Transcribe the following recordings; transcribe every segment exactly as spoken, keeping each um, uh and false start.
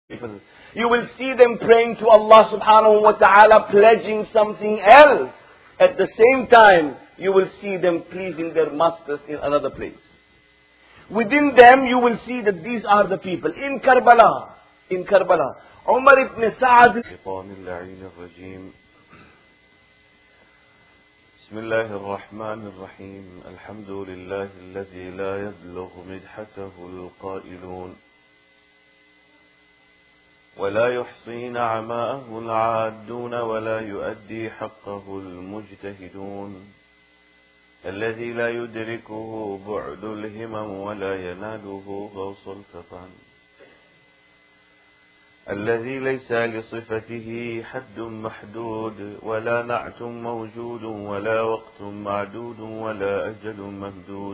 people. You will see them praying to Allah subhanahu wa ta'ala, pledging something else. At the same time, you will see them pleasing their masters in another place. Within them, you will see that these are the people. In Karbala, in Karbala, Umar ibn Sa'ad. بسم الله الرحمن الرحيم الحمد لله الذي لا يبلغ مدحته القائلون ولا يحصي نعماءه العادون ولا يؤدي حقه المجتهدون الذي لا يدركه بعد الهمم ولا يناله غوص الفطن الذي ليس لصفته حد محدود ولا نعت موجود ولا وقت معدود ولا أجل ممدود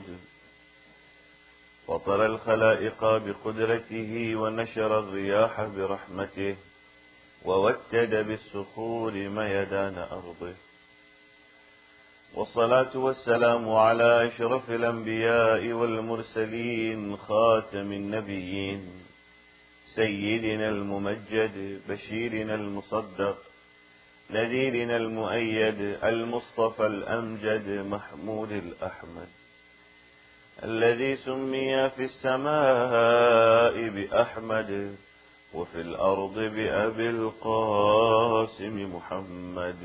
فطر الخلائق بقدرته ونشر الرياح برحمته ووتد بالصخور ميدان أرضه والصلاة والسلام على أشرف الأنبياء والمرسلين خاتم النبيين سيدنا الممجد بشيرنا المصدق نذيرنا المؤيد المصطفى الأمجد محمود الأحمد الذي سمي في السماء بأحمد وفي الأرض بأبي القاسم محمد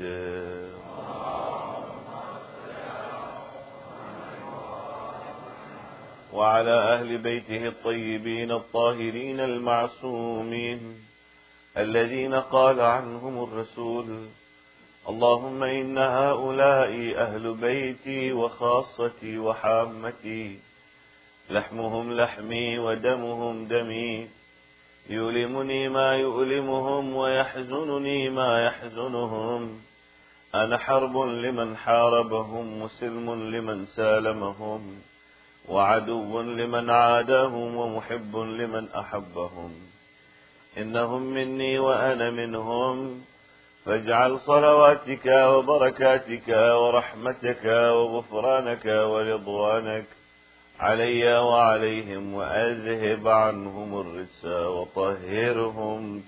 وعلى أهل بيته الطيبين الطاهرين المعصومين الذين قال عنهم الرسول اللهم إن هؤلاء أهل بيتي وخاصتي وحامتي لحمهم لحمي ودمهم دمي يؤلمني ما يؤلمهم ويحزنني ما يحزنهم أنا حرب لمن حاربهم وسلم لمن سالمهم وعدو لمن عاداهم ومحب لمن أحبهم إنهم مني وأنا منهم فاجعل صلواتك وبركاتك ورحمتك وغفرانك ورضوانك علي وعليهم وأذهب عنهم الرجس وطهرهم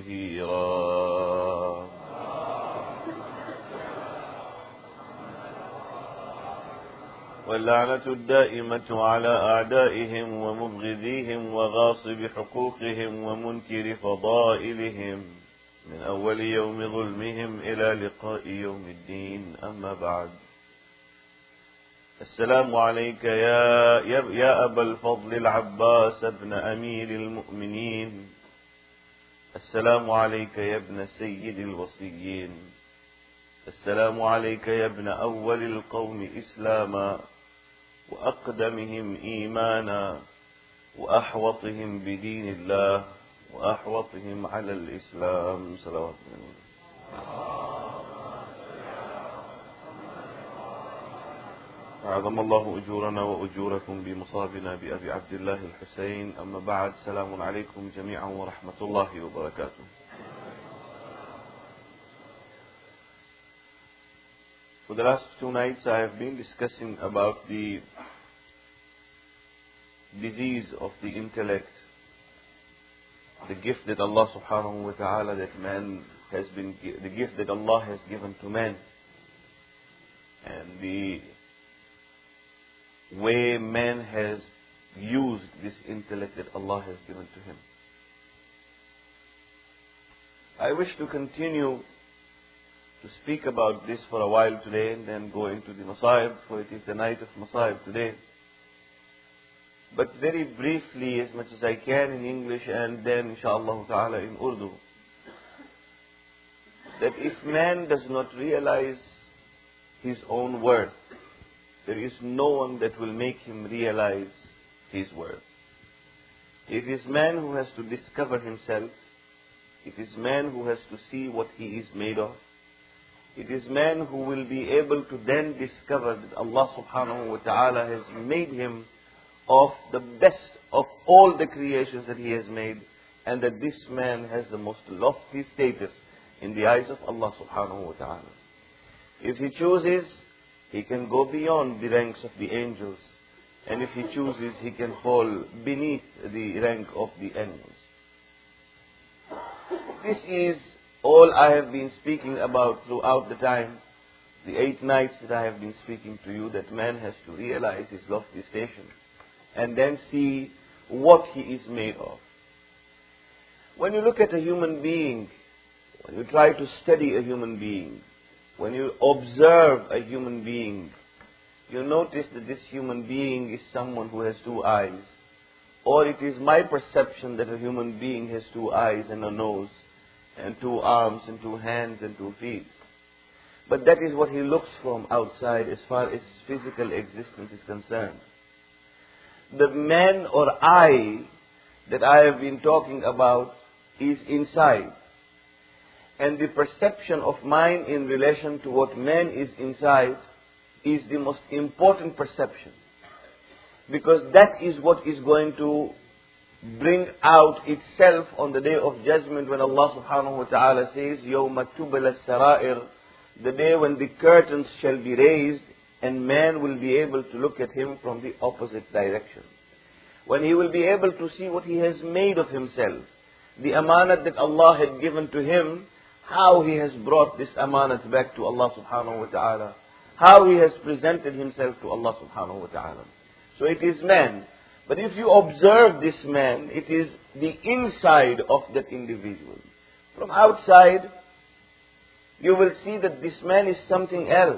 تطهيرا واللعنة الدائمة على أعدائهم ومبغضيهم وغاصب حقوقهم ومنكر فضائلهم من أول يوم ظلمهم إلى لقاء يوم الدين أما بعد السلام عليك يا, يا أبا الفضل العباس ابن أمير المؤمنين السلام عليك يا ابن سيد الوصيين السلام عليك يا ابن أول القوم إسلاما وأقدمهم إيمانا وأحوطهم بدين الله وأحوطهم على الإسلام صلوات الله. أعظم الله أجورنا وأجوركم بمصابنا بأبي عبد الله الحسين أما بعد سلام عليكم جميعا ورحمة الله وبركاته. For the last two nights I have been discussing about the disease of the intellect, the gift that Allah subhanahu wa ta'ala that man has been, the gift that Allah has given to man, and the way man has used this intellect that Allah has given to him. I wish to continue to speak about this for a while today and then go into the Masaib, for it is the night of Masaib today. But very briefly, as much as I can in English and then inshaAllah ta'ala in Urdu, that if man does not realize his own worth, there is no one that will make him realize his worth. It is man who has to discover himself. It is man who has to see what he is made of. It is man who will be able to then discover that Allah subhanahu wa ta'ala has made him of the best of all the creations that he has made, and that this man has the most lofty status in the eyes of Allah subhanahu wa ta'ala. If he chooses, he can go beyond the ranks of the angels, and if he chooses, he can fall beneath the rank of the animals. This is all I have been speaking about throughout the time, the eight nights that I have been speaking to you, that man has to realize his lofty station and then see what he is made of. When you look at a human being, when you try to study a human being, when you observe a human being, you notice that this human being is someone who has two eyes. Or it is my perception that a human being has two eyes and a nose, and two arms and two hands and two feet. But that is what he looks from outside as far as physical existence is concerned. The man or I that I have been talking about is inside. And the perception of mine in relation to what man is inside is the most important perception. Because that is what is going to bring out itself on the day of judgment when Allah subhanahu wa ta'ala says, يَوْمَ تُبْلَ السَّرَائِرُ, the day when the curtains shall be raised and man will be able to look at him from the opposite direction. When he will be able to see what he has made of himself, the amanat that Allah had given to him, how he has brought this amanat back to Allah subhanahu wa ta'ala, how he has presented himself to Allah subhanahu wa ta'ala. So it is man. But if you observe this man, it is the inside of that individual. From outside, you will see that this man is something else.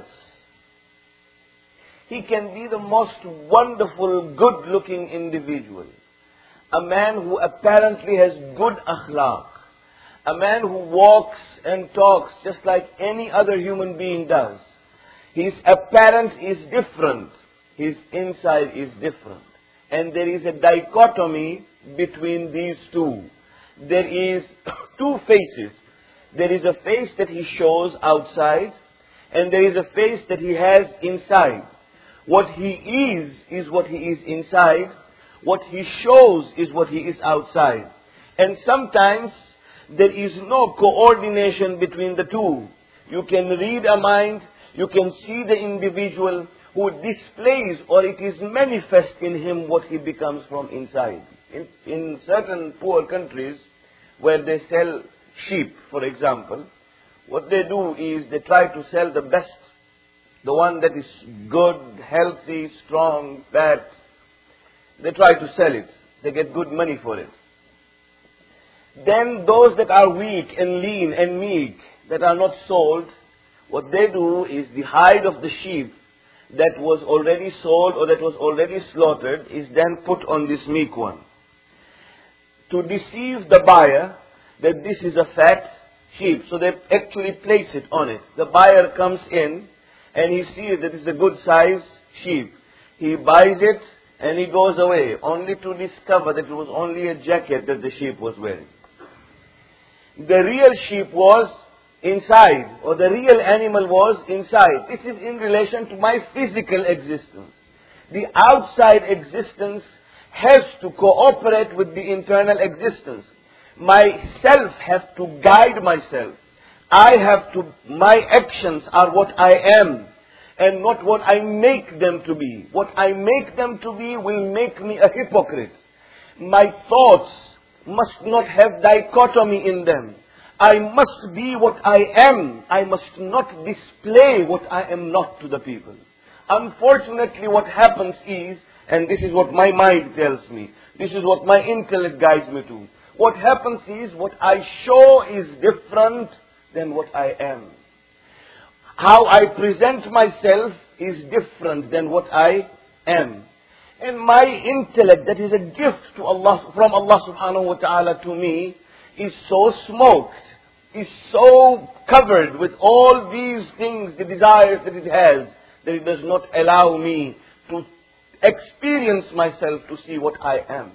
He can be the most wonderful, good-looking individual. A man who apparently has good akhlaq. A man who walks and talks just like any other human being does. His appearance is different. His inside is different. And there is a dichotomy between these two. There is two faces. There is a face that he shows outside, and there is a face that he has inside. What he is, is what he is inside. What he shows is what he is outside. And sometimes there is no coordination between the two. You can read a mind, you can see the individual who displays, or it is manifest in him what he becomes from inside. In, in certain poor countries where they sell sheep, for example, what they do is they try to sell the best, the one that is good, healthy, strong, fat. They try to sell it. They get good money for it. Then those that are weak and lean and meek, that are not sold, what they do is the hide of the sheep that was already sold or that was already slaughtered is then put on this meek one. To deceive the buyer that this is a fat sheep. So they actually place it on it. The buyer comes in and he sees that it's a good size sheep. He buys it and he goes away, only to discover that it was only a jacket that the sheep was wearing. The real sheep was inside, or the real animal was inside. This is in relation to my physical existence. The outside existence has to cooperate with the internal existence. Myself have to guide myself. I have to, my actions are what I am, and not what I make them to be. What I make them to be will make me a hypocrite. My thoughts must not have dichotomy in them. I must be what I am. I must not display what I am not to the people. Unfortunately, what happens is, and this is what my mind tells me, this is what my intellect guides me to, what happens is, what I show is different than what I am. How I present myself is different than what I am. And my intellect, that is a gift to Allah, from Allah subhanahu wa ta'ala to me, is so smoked, is so covered with all these things, the desires that it has, that it does not allow me to experience myself to see what I am.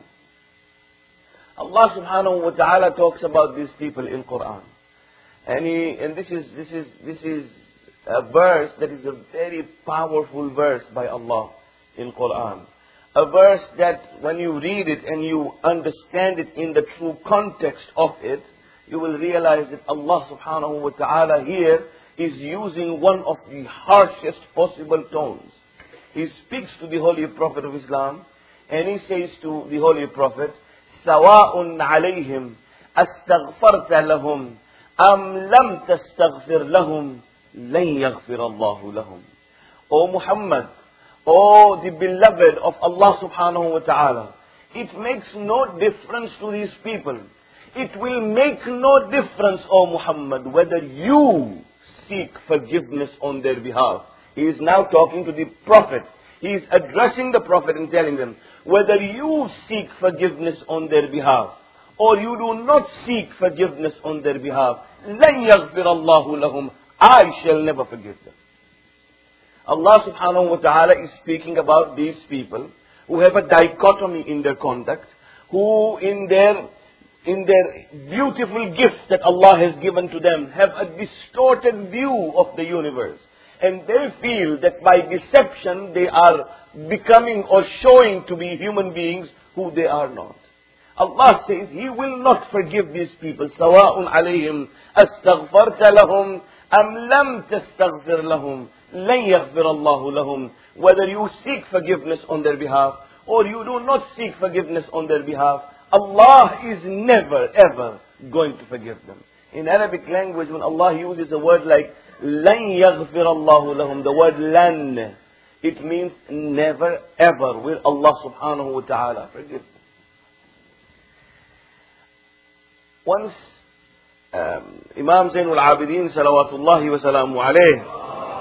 Allah subhanahu wa ta'ala talks about these people in Quran. And he, and this is, this is, this is a verse that is a very powerful verse by Allah in Quran. A verse that when you read it and you understand it in the true context of it, you will realize that Allah subhanahu wa ta'ala here is using one of the harshest possible tones. He speaks to the Holy Prophet of Islam and he says to the Holy Prophet, سَوَاءٌ عَلَيْهِمْ أستغفرت لهم أم لم تستغفر لهم لن يغفر الله لهم. O Muhammad, O the beloved of Allah subhanahu wa ta'ala, it makes no difference to these people. It will make no difference, O Muhammad, whether you seek forgiveness on their behalf. He is now talking to the Prophet. He is addressing the Prophet and telling them, whether you seek forgiveness on their behalf, or you do not seek forgiveness on their behalf, لَن يَغْفِرَ اللَّهُ لَهُمْ, I shall never forgive them. Allah subhanahu wa ta'ala is speaking about these people who have a dichotomy in their conduct, who in their in their beautiful gifts that Allah has given to them have a distorted view of the universe. And they feel that by deception they are becoming or showing to be human beings who they are not. Allah says He will not forgive these people. سَوَاءٌ عَلَيْهِمْ أَسْتَغْفَرْتَ لَهُمْ أَمْ لَمْ تَسْتَغْفِرْ لَهُمْ لَنْ يَغْفِرَ اللَّهُ لَهُمْ. Whether you seek forgiveness on their behalf or you do not seek forgiveness on their behalf, Allah is never ever going to forgive them. In Arabic language, when Allah uses a word like لَنْ يَغْفِرَ اللَّهُ لَهُمْ, the word لَنْ, it means never ever will Allah subhanahu wa ta'ala forgive them. Once um, Imam Zainul Abidin salawatullahi wa salamu alayh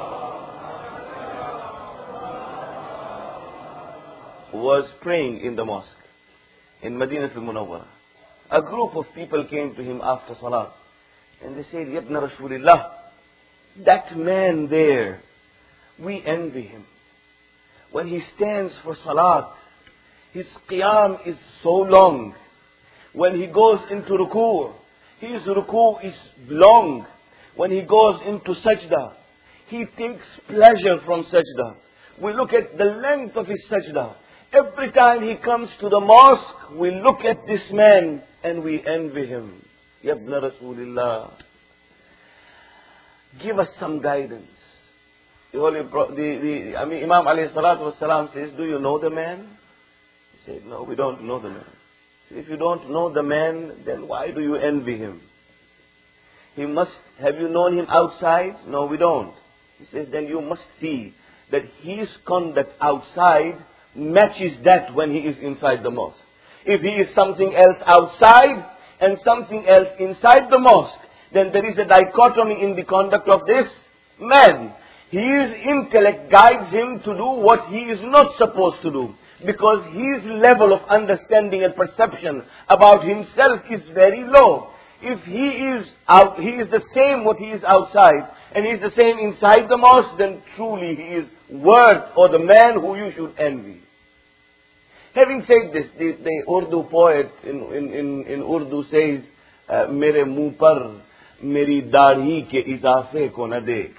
was praying in the mosque in Madinah al-Munawwarah. A group of people came to him after salat and they said, Yabna Rasulillah, that man there, we envy him. When he stands for salat, his qiyam is so long. When he goes into ruku', his ruku' is long. When he goes into sajda, he takes pleasure from sajda. We look at the length of his sajda. Every time he comes to the mosque, we look at this man and we envy him. Yabna Rasulillah, give us some guidance. The Holy, the, the, I mean, Imam alayhi salatu wasalam says, do you know the man? He said, no, we don't know the man. If you don't know the man, then why do you envy him? He must, have you known him outside? No, we don't. He says, then you must see that his conduct outside matches that when he is inside the mosque. If he is something else outside and something else inside the mosque, then there is a dichotomy in the conduct of this man. His intellect guides him to do what he is not supposed to do, because his level of understanding and perception about himself is very low. If he is out, he is the same what he is outside, and he is the same inside the mosque, then truly he is worth or the man who you should envy. Having said this, the, the Urdu poet in, in, in, in Urdu says, Mere muh par meri daadhi ke izafe ko na dekh.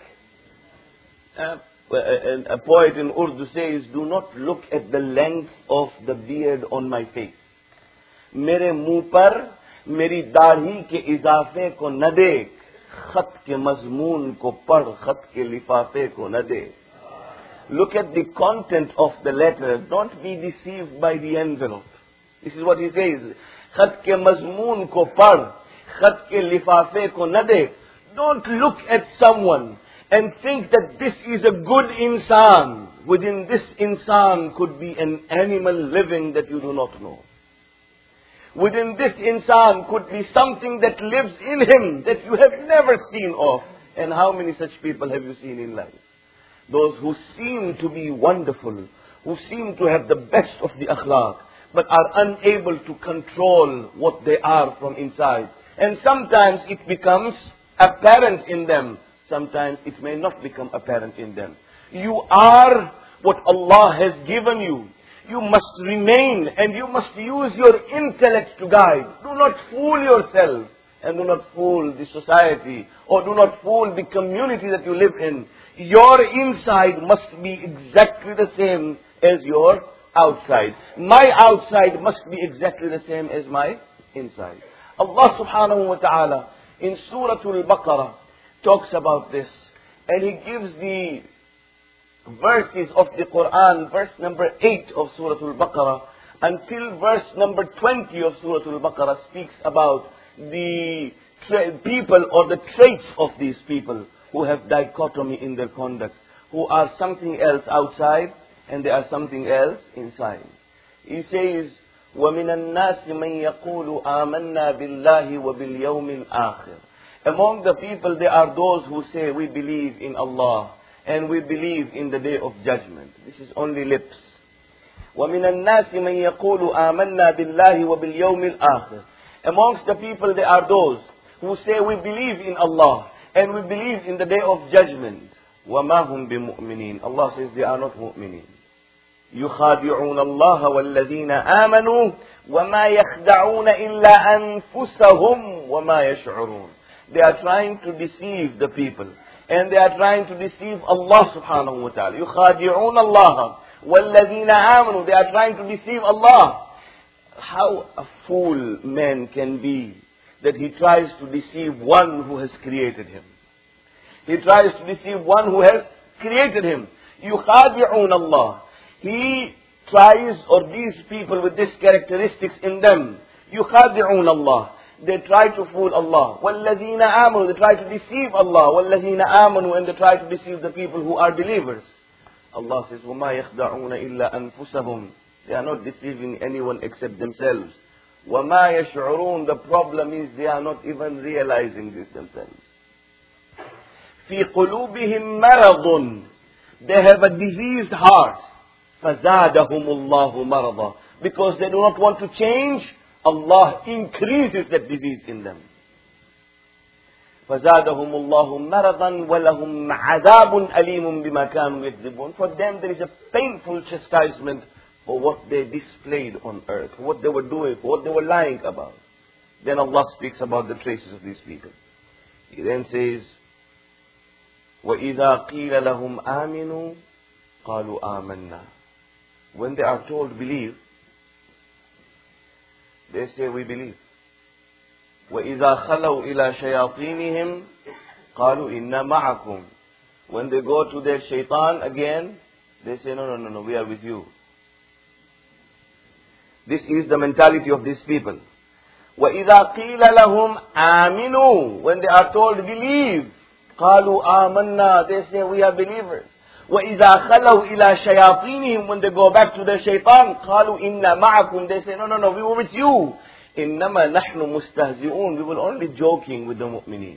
Uh, a poet in Urdu says, do not look at the length of the beard on my face. Mere muh par meri daadhi ke izafe ko na dekh. Khat ke mazmoon ko pad, khat ke lifafe ko na dekh. Look at the content of the letter. Don't be deceived by the envelope. This is what he says. Khat ke mazmoon ko pad, khat ke lifafe ko na dekh. Don't look at someone and think that this is a good insan. Within this insan could be an animal living that you do not know. Within this insan could be something that lives in him that you have never seen of. And how many such people have you seen in life? Those who seem to be wonderful, who seem to have the best of the akhlaq, but are unable to control what they are from inside. And sometimes it becomes apparent in them. Sometimes it may not become apparent in them. You are what Allah has given you. You must remain and you must use your intellect to guide. Do not fool yourself and do not fool the society or do not fool the community that you live in. Your inside must be exactly the same as your outside. My outside must be exactly the same as my inside. Allah subhanahu wa ta'ala in Surah Al-Baqarah talks about this, and He gives the verses of the Quran, verse number eight of Surah Al-Baqarah until verse number twenty of Surah Al-Baqarah speaks about the tra- people or the traits of these people who have dichotomy in their conduct, who are something else outside and they are something else inside. He says, وَمِنَ النَّاسِ مَنْ يَقُولُ آمَنَّا بِاللَّهِ وَبِالْيَوْمِ الْآخِرِ. Among the people there are those who say, we believe in Allah and we believe in the day of judgment. This is only lips. وَمِنَ النَّاسِ مَنْ يَقُولُ آمَنَّا بِاللَّهِ وَبِالْيَوْمِ الْآخِرِ. Amongst the people there are those who say, we believe in Allah and we believe in the day of judgment. وَمَا هُمْ بِمُؤْمِنِينَ. Allah says they are not mu'mineen. يُخَادِعُونَ اللَّهَ وَالَّذِينَ آمَنُوا وَمَا يَخْدَعُونَ إِلَّا أَنفُسَهُمْ وَمَا يَشْعُرُونَ. They are trying to deceive the people. And they are trying to deceive Allah subhanahu wa ta'ala. يُخَادِعُونَ اللَّهَ وَالَّذِينَ آمَنُوا. They are trying to deceive Allah. How a fool man can be that he tries to deceive one who has created him. He tries to deceive one who has created him. يُخَادِعُونَ اللَّهَ. He tries, or these people with these characteristics in them, يُخَادِعُونَ اللَّهَ. They try to fool Allah. وَالَّذِينَ آمَنُوا. They try to deceive Allah. وَالَّذِينَ آمَنُوا. And they try to deceive the people who are believers. Allah says, وَمَا يَخْدَعُونَ إِلَّا أَنفُسَهُمْ. They are not deceiving anyone except themselves. وَمَا يَشْعُرُونَ. The problem is they are not even realizing this themselves. فِي قُلُوبِهِمْ مَرَضٌ. They have a diseased heart. فَزَادَهُمُ اللَّهُ مَرَضًا. Because they do not want to change, Allah increases that disease in them. فَزَادَهُمُ اللَّهُ مَرَضًا وَلَهُمْ عَذَابٌ أَلِيمٌ بِمَا كَانُوا يَكْذِبُونَ. For them there is a painful chastisement for what they displayed on earth, for what they were doing, for what they were lying about. Then Allah speaks about the traces of these people. He then says, وَإِذَا قِيلَ لَهُمْ آمِنُوا قَالُوا آمَنَّا. When they are told believe, they say we believe. وَإِذَا خَلَوْا إِلَى شَيَاطِينِهِمْ قَالُوا إِنَّا مَعَكُمْ. When they go to their shaitan again, they say, no, no, no, no, we are with you. This is the mentality of these people. وَإِذَا قِيلَ لَهُمْ آمِنُوا. When they are told believe, قَالُوا آمَنَّا. They say we are believers. وَإِذَا خَلَوْا إِلَى شَيَاطِينِهِمْ. When they go back to their shaitan, قَالُوا إِنَّا مَعَكُمْ. They say, no, no, no, we were with you. إِنَّمَا نَحْنُ مُسْتَهْزِئُونَ. We were only joking with the mu'mineen.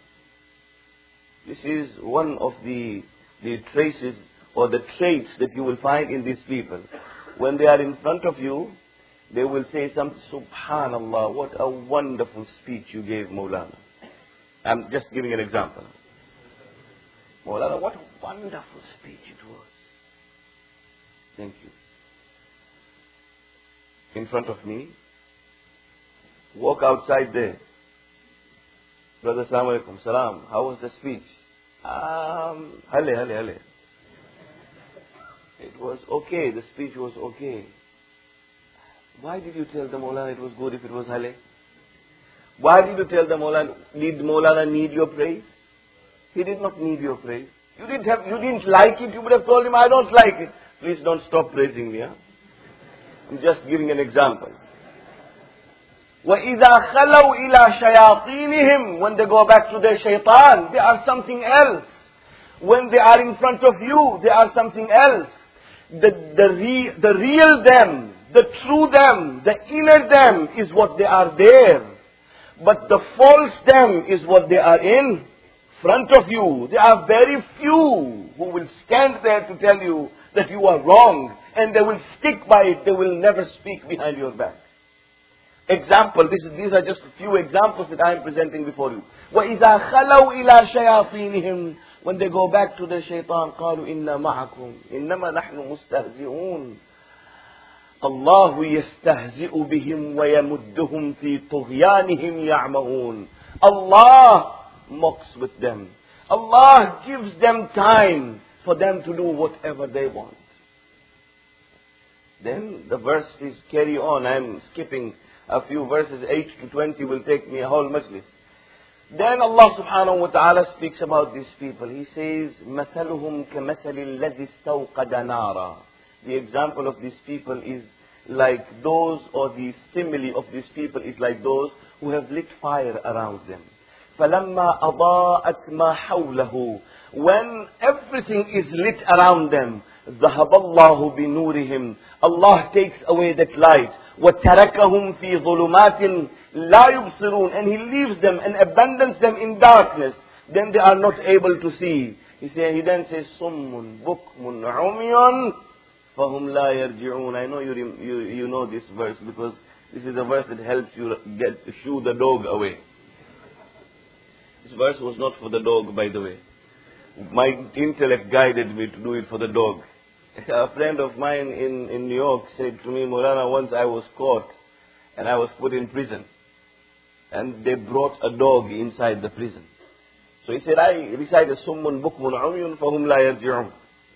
This is one of the, the traces or the traits that you will find in these people. When they are in front of you, they will say something, Subhanallah, what a wonderful speech you gave, Maulana. I'm just giving an example. Maulana, what a wonderful speech it was. Thank you. In front of me, walk outside there. Brother, Assalamu alaikum, salam. How was the speech? Um, hale, hale, hale. It was okay, the speech was okay. Why did you tell the Maulana it was good if it was hale? Why did you tell the Maulana, did Maulana need your praise? He did not need your praise. You didn't have, you didn't like it, you would have told him, I don't like it. Please don't stop praising me. Huh? I'm just giving an example. وَإِذَا خَلَوْا إِلَى شَيَاطِينِهِمْ. When they go back to their shaitan, they are something else. When they are in front of you, they are something else. The, the, re, the real them, the true them, the inner them is what they are there. But the false them is what they are in front of you. There are very few who will stand there to tell you that you are wrong. And they will stick by it. They will never speak behind your back. Example, this is, these are just a few examples that I am presenting before you. وَإِذَا خَلَوْا إِلَى شَيَاطِينِهِمْ. When they go back to the shaitan, قَالُوا إِنَّا مَعَكُمْ إِنَّمَا نَحْنُ مُسْتَهْزِئُونَ. اللَّهُ يَسْتَهْزِئُ بِهِمْ وَيَمُدُّهُمْ فِي طُغْيَانِهِمْ يَعْمَهُونَ. Allah mocks with them. Allah gives them time for them to do whatever they want. Then the verses carry on. I am skipping a few verses. eight to twenty will take me a whole majlis. Then Allah subhanahu wa ta'ala speaks about these people. He says, مَثَلُهُمْ كَمَثَلِ الَّذِي اسْتَوْقَدَ نَارًا. The example of these people is like those, or the simile of these people is like those who have lit fire around them. فَلَمَّا أَضَاءَتْ مَا حَوْلَهُ. When everything is lit around them, ذَهَبَ اللَّهُ بِنُورِهِمْ. Allah takes away that light. وَتَرَكَهُمْ فِي ظُلُمَاتٍ لَا يُبْصِرُونَ. And He leaves them and abandons them in darkness. Then they are not able to see. He, say, he then says, صُمٌّ بُكْمٌ عُمْيٌ فَهُمْ لَا يَرْجِعُونَ. I know you, you, you know this verse, because this is a verse that helps you get shoo the dog away. This verse was not for the dog, by the way. My intellect guided me to do it for the dog. A friend of mine in, in New York said to me, Maulana, once I was caught and I was put in prison. And they brought a dog inside the prison. So he said, I recited Summun Bukmun Umyun Fahum La Yarji'un,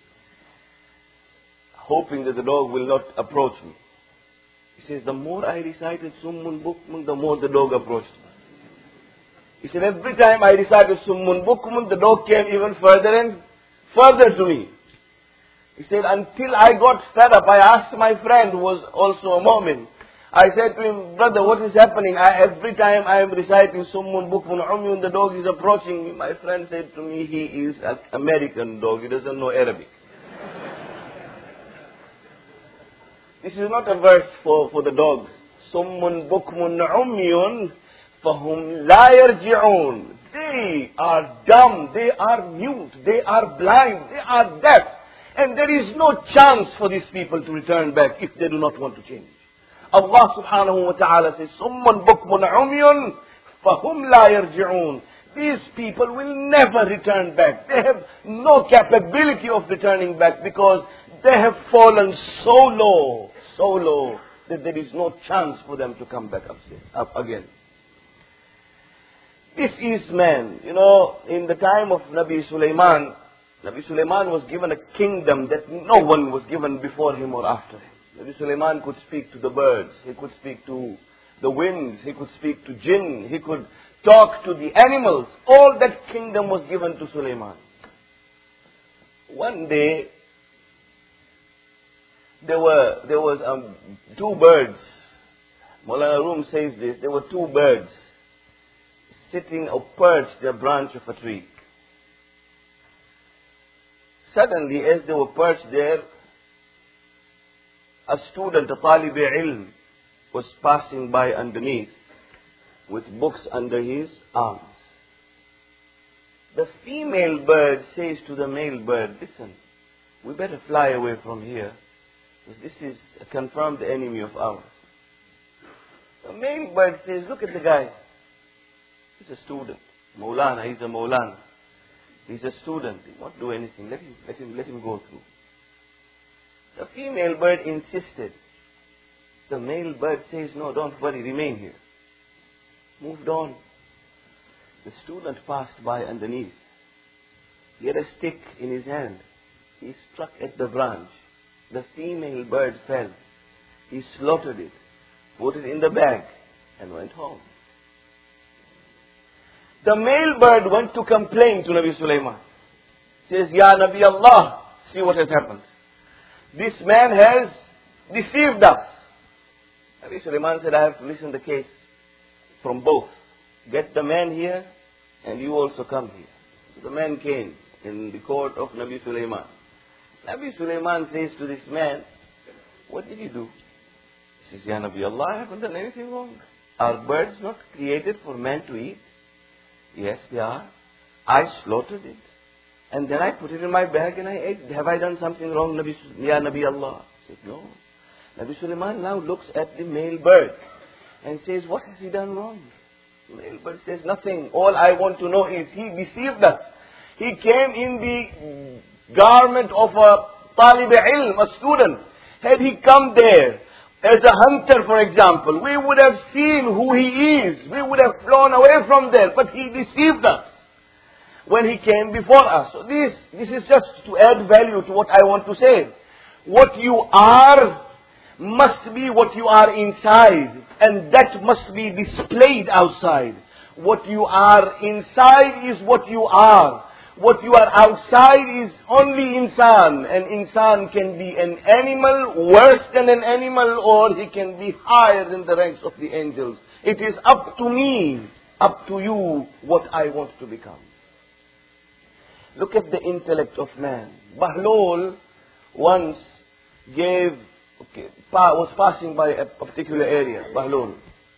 hoping that the dog will not approach me. He says, the more I recited Summun Bukmun, the more the dog approached me. He said, every time I recited Summun Bukmun, the dog came even further and further to me. He said, until I got fed up, I asked my friend, who was also a Mu'min. I said to him, brother, what is happening? I, every time I am reciting Summun Bukmun Umyun, the dog is approaching me. My friend said to me, he is an American dog. He doesn't know Arabic. This is not a verse for, for the dogs. Summun Bukmun Umyun Fahum La Yarji'un. They are dumb, they are mute, they are blind, they are deaf. And there is no chance for these people to return back if they do not want to change. Allah subhanahu wa ta'ala says, Summun Bukmun Umyun Fahum La Yarji'un. These people will never return back. They have no capability of returning back, because they have fallen so low, so low, that there is no chance for them to come back upstairs, up again. This is man. You know, in the time of Nabi Sulaiman, Nabi Sulaiman was given a kingdom that no one was given before him or after him. Nabi Sulaiman could speak to the birds, he could speak to the winds, he could speak to jinn, he could talk to the animals. All that kingdom was given to Sulaiman. One day, there were there was um, two birds. Maulana Rum says this. There were two birds sitting or perched a branch of a tree. Suddenly, as they were perched there, a student, a talib-e-ilm, was passing by underneath with books under his arms. The female bird says to the male bird, listen, we better fly away from here, because this is a confirmed enemy of ours. The male bird says, look at the guy. He's a student. Maulana, he's a Maulana. He's a student. He won't do anything. Let him, let him, let him go through. The female bird insisted. The male bird says, no, don't worry, remain here. Moved on. The student passed by underneath. He had a stick in his hand. He struck at the branch. The female bird fell. He slaughtered it, put it in the bag, and went home. The male bird went to complain to Nabi Sulaiman. Says, Ya Nabi Allah, see what has happened. This man has deceived us. Nabi Sulaiman said, I have to listen to the case from both. Get the man here, and you also come here. So the man came in the court of Nabi Sulaiman. Nabi Sulaiman says to this man, what did you do? He says, Ya Nabi Allah, I haven't done anything wrong. Are birds not created for man to eat? Yes, they are. I slaughtered it. And then I put it in my bag and I ate. Have I done something wrong, Nabi, Ya Nabi Allah? He said, no. Nabi Sulaiman now looks at the male bird and says, what has he done wrong? The male bird says, nothing. All I want to know is he deceived us. He came in the garment of a talib-e-ilm, a student. Had he come there as a hunter, for example, we would have seen who he is. We would have flown away from there. But he deceived us when he came before us. So this, this is just to add value to what I want to say. What you are must be what you are inside. And that must be displayed outside. What you are inside is what you are. What you are outside is only insan. And insan can be an animal, worse than an animal, or he can be higher in the ranks of the angels. It is up to me, up to you, what I want to become. Look at the intellect of man. Bahlul once gave, okay, was passing by a particular area, Bahlul.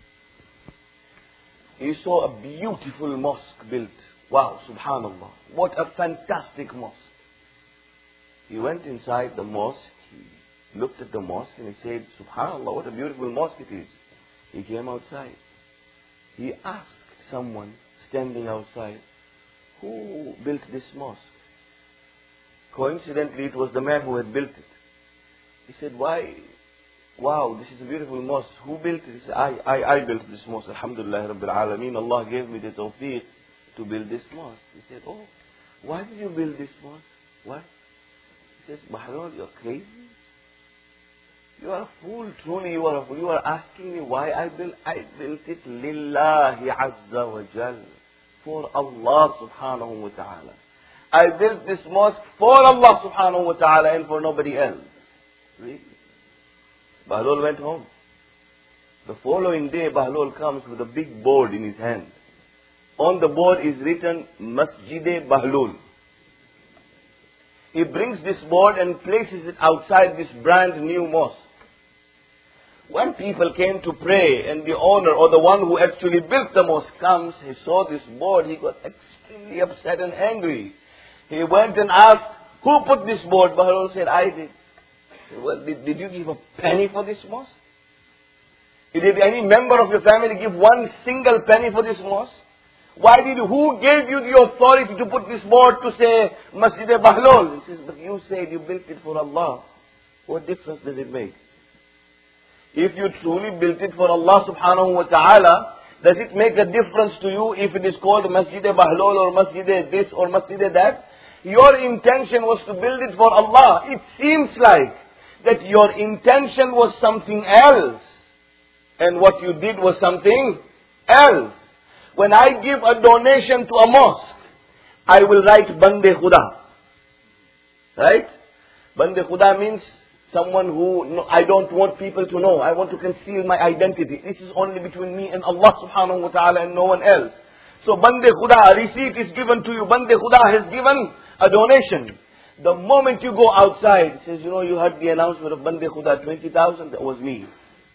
He saw a beautiful mosque built. Wow, subhanallah. What a fantastic mosque. He went inside the mosque, he looked at the mosque and he said, subhanallah, what a beautiful mosque it is. He came outside. He asked someone standing outside, who built this mosque? Coincidentally, it was the man who had built it. He said, why? Wow, this is a beautiful mosque. Who built it? He said, I, I, I built this mosque. Alhamdulillah Rabbil Alameen. Allah gave me the tawfiq to build this mosque. He said, oh, why did you build this mosque? Why? He says, Bahlul, you're crazy. You are a fool, truly you are a fool. You are asking me why I built. I built it lillahi azza wa jal. For Allah subhanahu wa ta'ala. I built this mosque for Allah subhanahu wa ta'ala and for nobody else. Really? Bahlul went home. The following day, Bahlul comes with a big board in his hand. On the board is written, Masjid Bahlul. He brings this board and places it outside this brand new mosque. When people came to pray and the owner or the one who actually built the mosque comes, he saw this board, he got extremely upset and angry. He went and asked, who put this board? Bahlul said, I did. He said, well, did, did you give a penny for this mosque? Did any member of your family give one single penny for this mosque? Why did you, who gave you the authority to put this board to say Masjid Bahlul? He says, but you said you built it for Allah. What difference does it make? If you truly built it for Allah subhanahu wa ta'ala, does it make a difference to you if it is called Masjid Bahlul or Masjid this or Masjid that? Your intention was to build it for Allah. It seems like that your intention was something else. And what you did was something else. When I give a donation to a mosque, I will write Bande Khuda. Right? Bande Khuda means someone who no, I don't want people to know. I want to conceal my identity. This is only between me and Allah subhanahu wa ta'ala and no one else. So Bande Khuda, a receipt is given to you. Bande Khuda has given a donation. The moment you go outside, it says, you know, you heard the announcement of Bande Khuda, twenty thousand, that was me.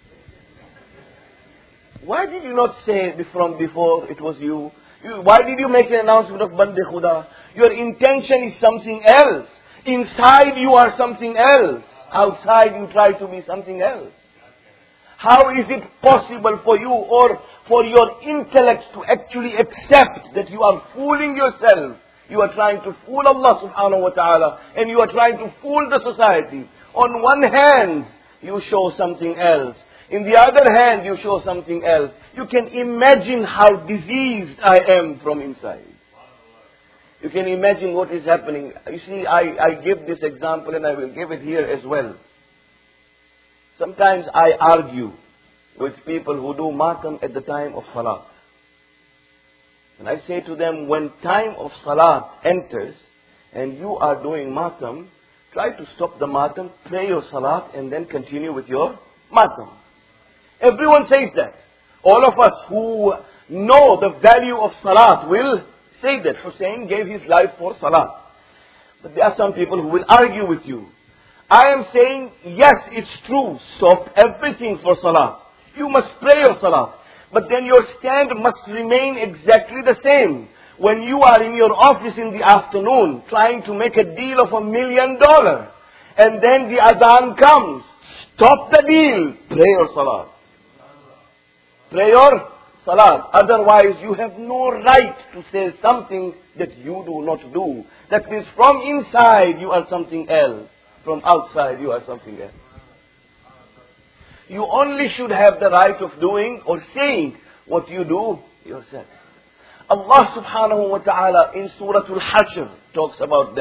Why did you not say from before it was you? you? Why did you make an announcement of Bande Khuda? Your intention is something else. Inside you are something else. Outside you try to be something else. How is it possible for you or for your intellect to actually accept that you are fooling yourself? You are trying to fool Allah subhanahu wa ta'ala and you are trying to fool the society. On one hand, you show something else. In the other hand, you show something else. You can imagine how diseased I am from inside. You can imagine what is happening. You see, I, I give this example and I will give it here as well. Sometimes I argue with people who do matam at the time of salat. And I say to them, when time of salat enters and you are doing matam, try to stop the matam, pray your salat and then continue with your matam. Everyone says that. All of us who know the value of salat will say that. Hussein gave his life for salat. But there are some people who will argue with you. I am saying, yes, it's true. Stop everything for salat. You must pray your salat. But then your stand must remain exactly the same. When you are in your office in the afternoon trying to make a deal of a million dollars and then the adhan comes, stop the deal. Pray your salat. Pray your salat. Otherwise, you have no right to say something that you do not do. That means from inside you are something else. From outside you are something else. You only should have the right of doing or saying what you do yourself. Allah subhanahu wa ta'ala in Surah Al-Hashr talks about them.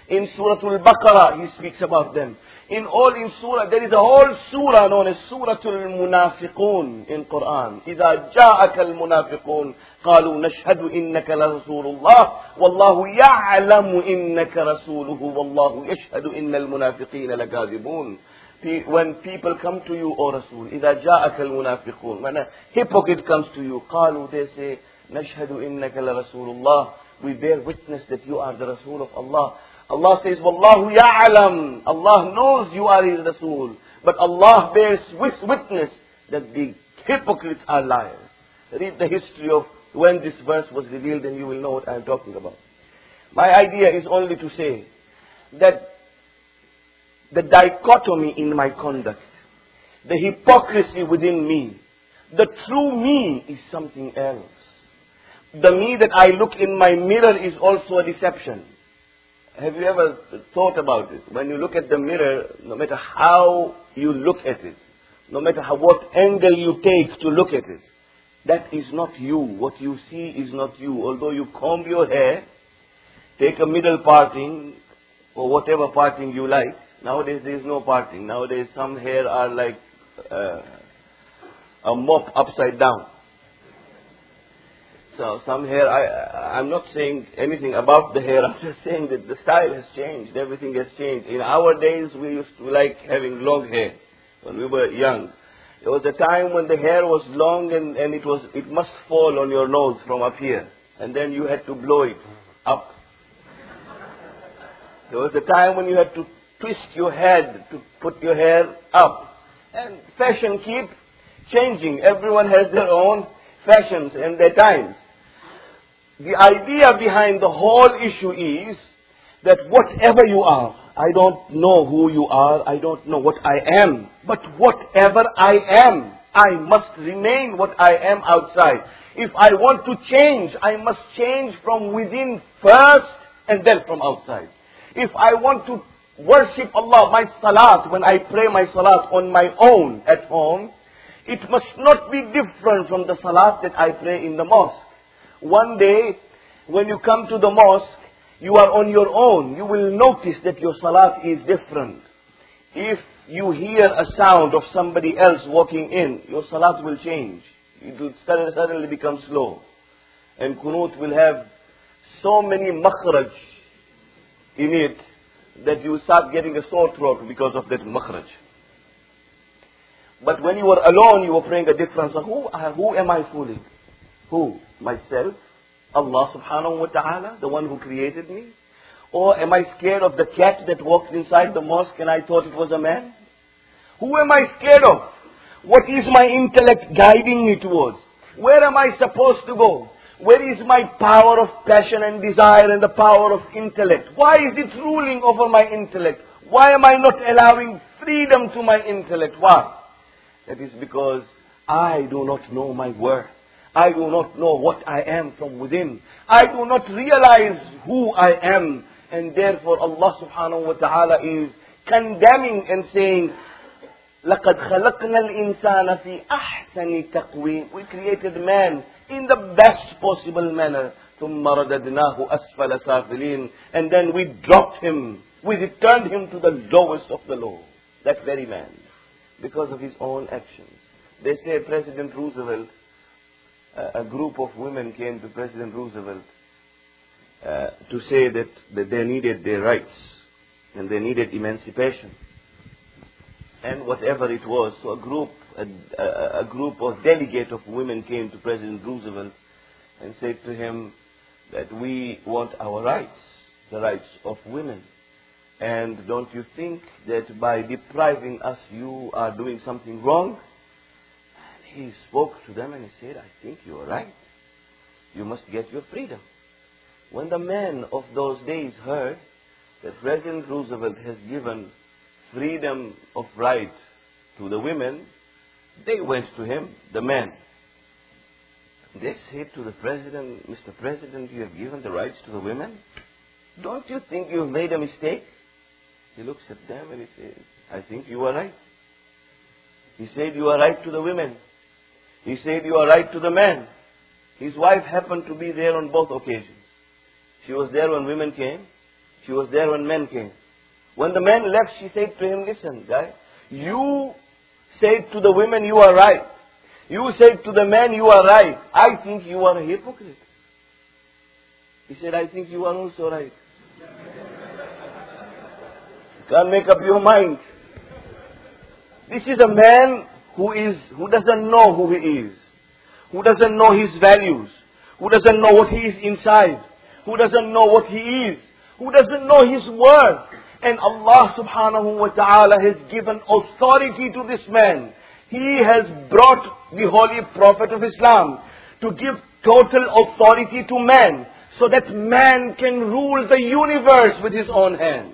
In Surah Al-Baqarah, he speaks about them. In all in Surah, there is a whole surah known as Surah Al-Munafiqun in Quran. إِذَا جَاءَكَ الْمُنَافِقُونَ قَالُوا نَشْهَدُ إِنَّكَ لَرَسُولُ اللَّهِ وَاللَّهُ يَعْلَمُ إِنَّكَ رَسُولُهُ وَاللَّهُ يَشْهَدُ إِنَّ الْمُنَافِقِينَ لَكَاذِبُونَ. When people come to you, O Rasul, إِذَا جَاءَكَ الْمُنَافِقُونَ, when a hypocrite comes to you, قَالُوا, they say, نَشْهَدُ إِنَّكَ لَرَسُولُ اللَّهِ, we bear witness that you are the Rasul of Allah. Allah says, Wallahu ya'alam. Allah knows you are His Rasul. But Allah bears witness that the hypocrites are liars. Read the history of when this verse was revealed and you will know what I am talking about. My idea is only to say that the dichotomy in my conduct, the hypocrisy within me, the true me is something else. The me that I look in my mirror is also a deception. Have you ever thought about it? When you look at the mirror, no matter how you look at it, no matter how, what angle you take to look at it, that is not you. What you see is not you. Although you comb your hair, take a middle parting, or whatever parting you like. Nowadays there is no parting. Nowadays some hair are like uh, a mop upside down. So some hair, I, I'm not saying anything about the hair, I'm just saying that the style has changed, everything has changed. In our days, we used to like having long hair when we were young. There was a time when the hair was long and, and it was it must fall on your nose from up here. And then you had to blow it up. There was a time when you had to twist your head to put your hair up. And fashion keep changing. Everyone has their own fashions and their times. The idea behind the whole issue is that whatever you are, I don't know who you are, I don't know what I am, but whatever I am, I must remain what I am outside. If I want to change, I must change from within first and then from outside. If I want to worship Allah, my salat, when I pray my salat on my own at home, it must not be different from the salat that I pray in the mosque. One day, when you come to the mosque, you are on your own. You will notice that your salat is different. If you hear a sound of somebody else walking in, your salat will change. It will suddenly become slow. And kunut will have so many makhraj in it that you start getting a sore throat because of that makhraj. But when you are alone, you are praying a different salah. Who, who am I fooling? Who? Myself? Allah subhanahu wa ta'ala, the one who created me? Or am I scared of the cat that walked inside the mosque and I thought it was a man? Who am I scared of? What is my intellect guiding me towards? Where am I supposed to go? Where is my power of passion and desire and the power of intellect? Why is it ruling over my intellect? Why am I not allowing freedom to my intellect? Why? That is because I do not know my worth. I do not know what I am from within. I do not realize who I am. And therefore Allah subhanahu wa ta'ala is condemning and saying, لَقَدْ خَلَقْنَا الْإِنسَانَ فِي أَحْسَنِ تَقْوِيمٍ. We created man in the best possible manner. ثُمَّ رَدَدْنَاهُ أَسْفَلَ سَافِلِينَ. And then we dropped him. We returned him to the lowest of the low. That very man. Because of his own actions. They say President Roosevelt, uh, a group of women came to President Roosevelt uh, to say that, that they needed their rights and they needed emancipation. And whatever it was, so a group, a, a, a group of delegate of women came to President Roosevelt and said to him that we want our rights, the rights of women. And don't you think that by depriving us, you are doing something wrong? And he spoke to them and he said, I think you are right. You must get your freedom. When the men of those days heard that President Roosevelt has given freedom of right to the women, they went to him, the men. They said to the President, Mister President, you have given the rights to the women? Don't you think you have made a mistake? He looks at them and he says, I think you are right. He said, you are right to the women. He said, you are right to the men. His wife happened to be there on both occasions. She was there when women came. She was there when men came. When the men left, she said to him, listen, guy, you said to the women, you are right. You said to the men, you are right. I think you are a hypocrite. He said, I think you are also right. You can't make up your mind. This is a man who is, who doesn't know who he is, who doesn't know his values, who doesn't know what he is inside, who doesn't know what he is, who doesn't know his worth. And Allah subhanahu wa ta'ala has given authority to this man. He has brought the Holy Prophet of Islam to give total authority to man, so that man can rule the universe with his own hands.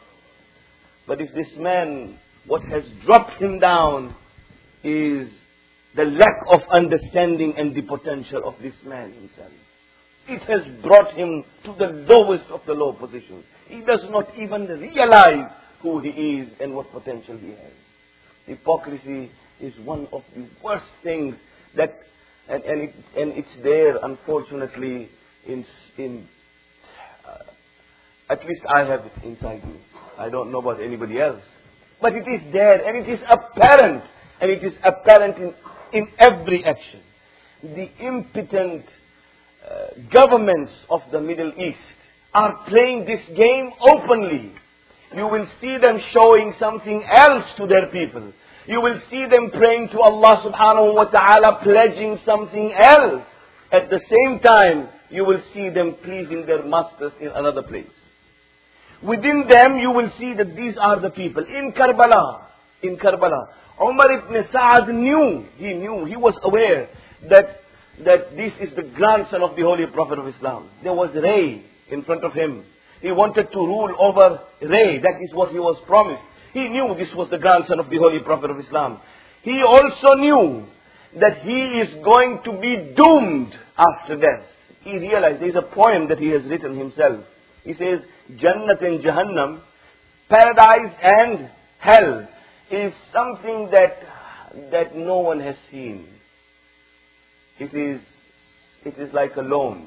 But if this man, what has dropped him down is the lack of understanding and the potential of this man himself. It has brought him to the lowest of the low positions. He does not even realize who he is and what potential he has. Hypocrisy is one of the worst things that, and, and, it, and it's there, unfortunately, in, in uh, at least I have it inside me. I don't know about anybody else. But it is there, and it is apparent, and it is apparent in, in every action. The impotent uh, governments of the Middle East are playing this game openly. You will see them showing something else to their people. You will see them praying to Allah subhanahu wa ta'ala, pledging something else. At the same time, you will see them pleasing their masters in another place. Within them, you will see that these are the people. In Karbala, in Karbala, Umar ibn Sa'ad knew, he knew, he was aware that, that this is the grandson of the Holy Prophet of Islam. There was Ray in front of him. He wanted to rule over Ray. That is what he was promised. He knew this was the grandson of the Holy Prophet of Islam. He also knew that he is going to be doomed after death. He realized, there is a poem that he has written himself. He says, Jannat and Jahannam, paradise and hell, is something that, that no one has seen. It is, it is like a loan.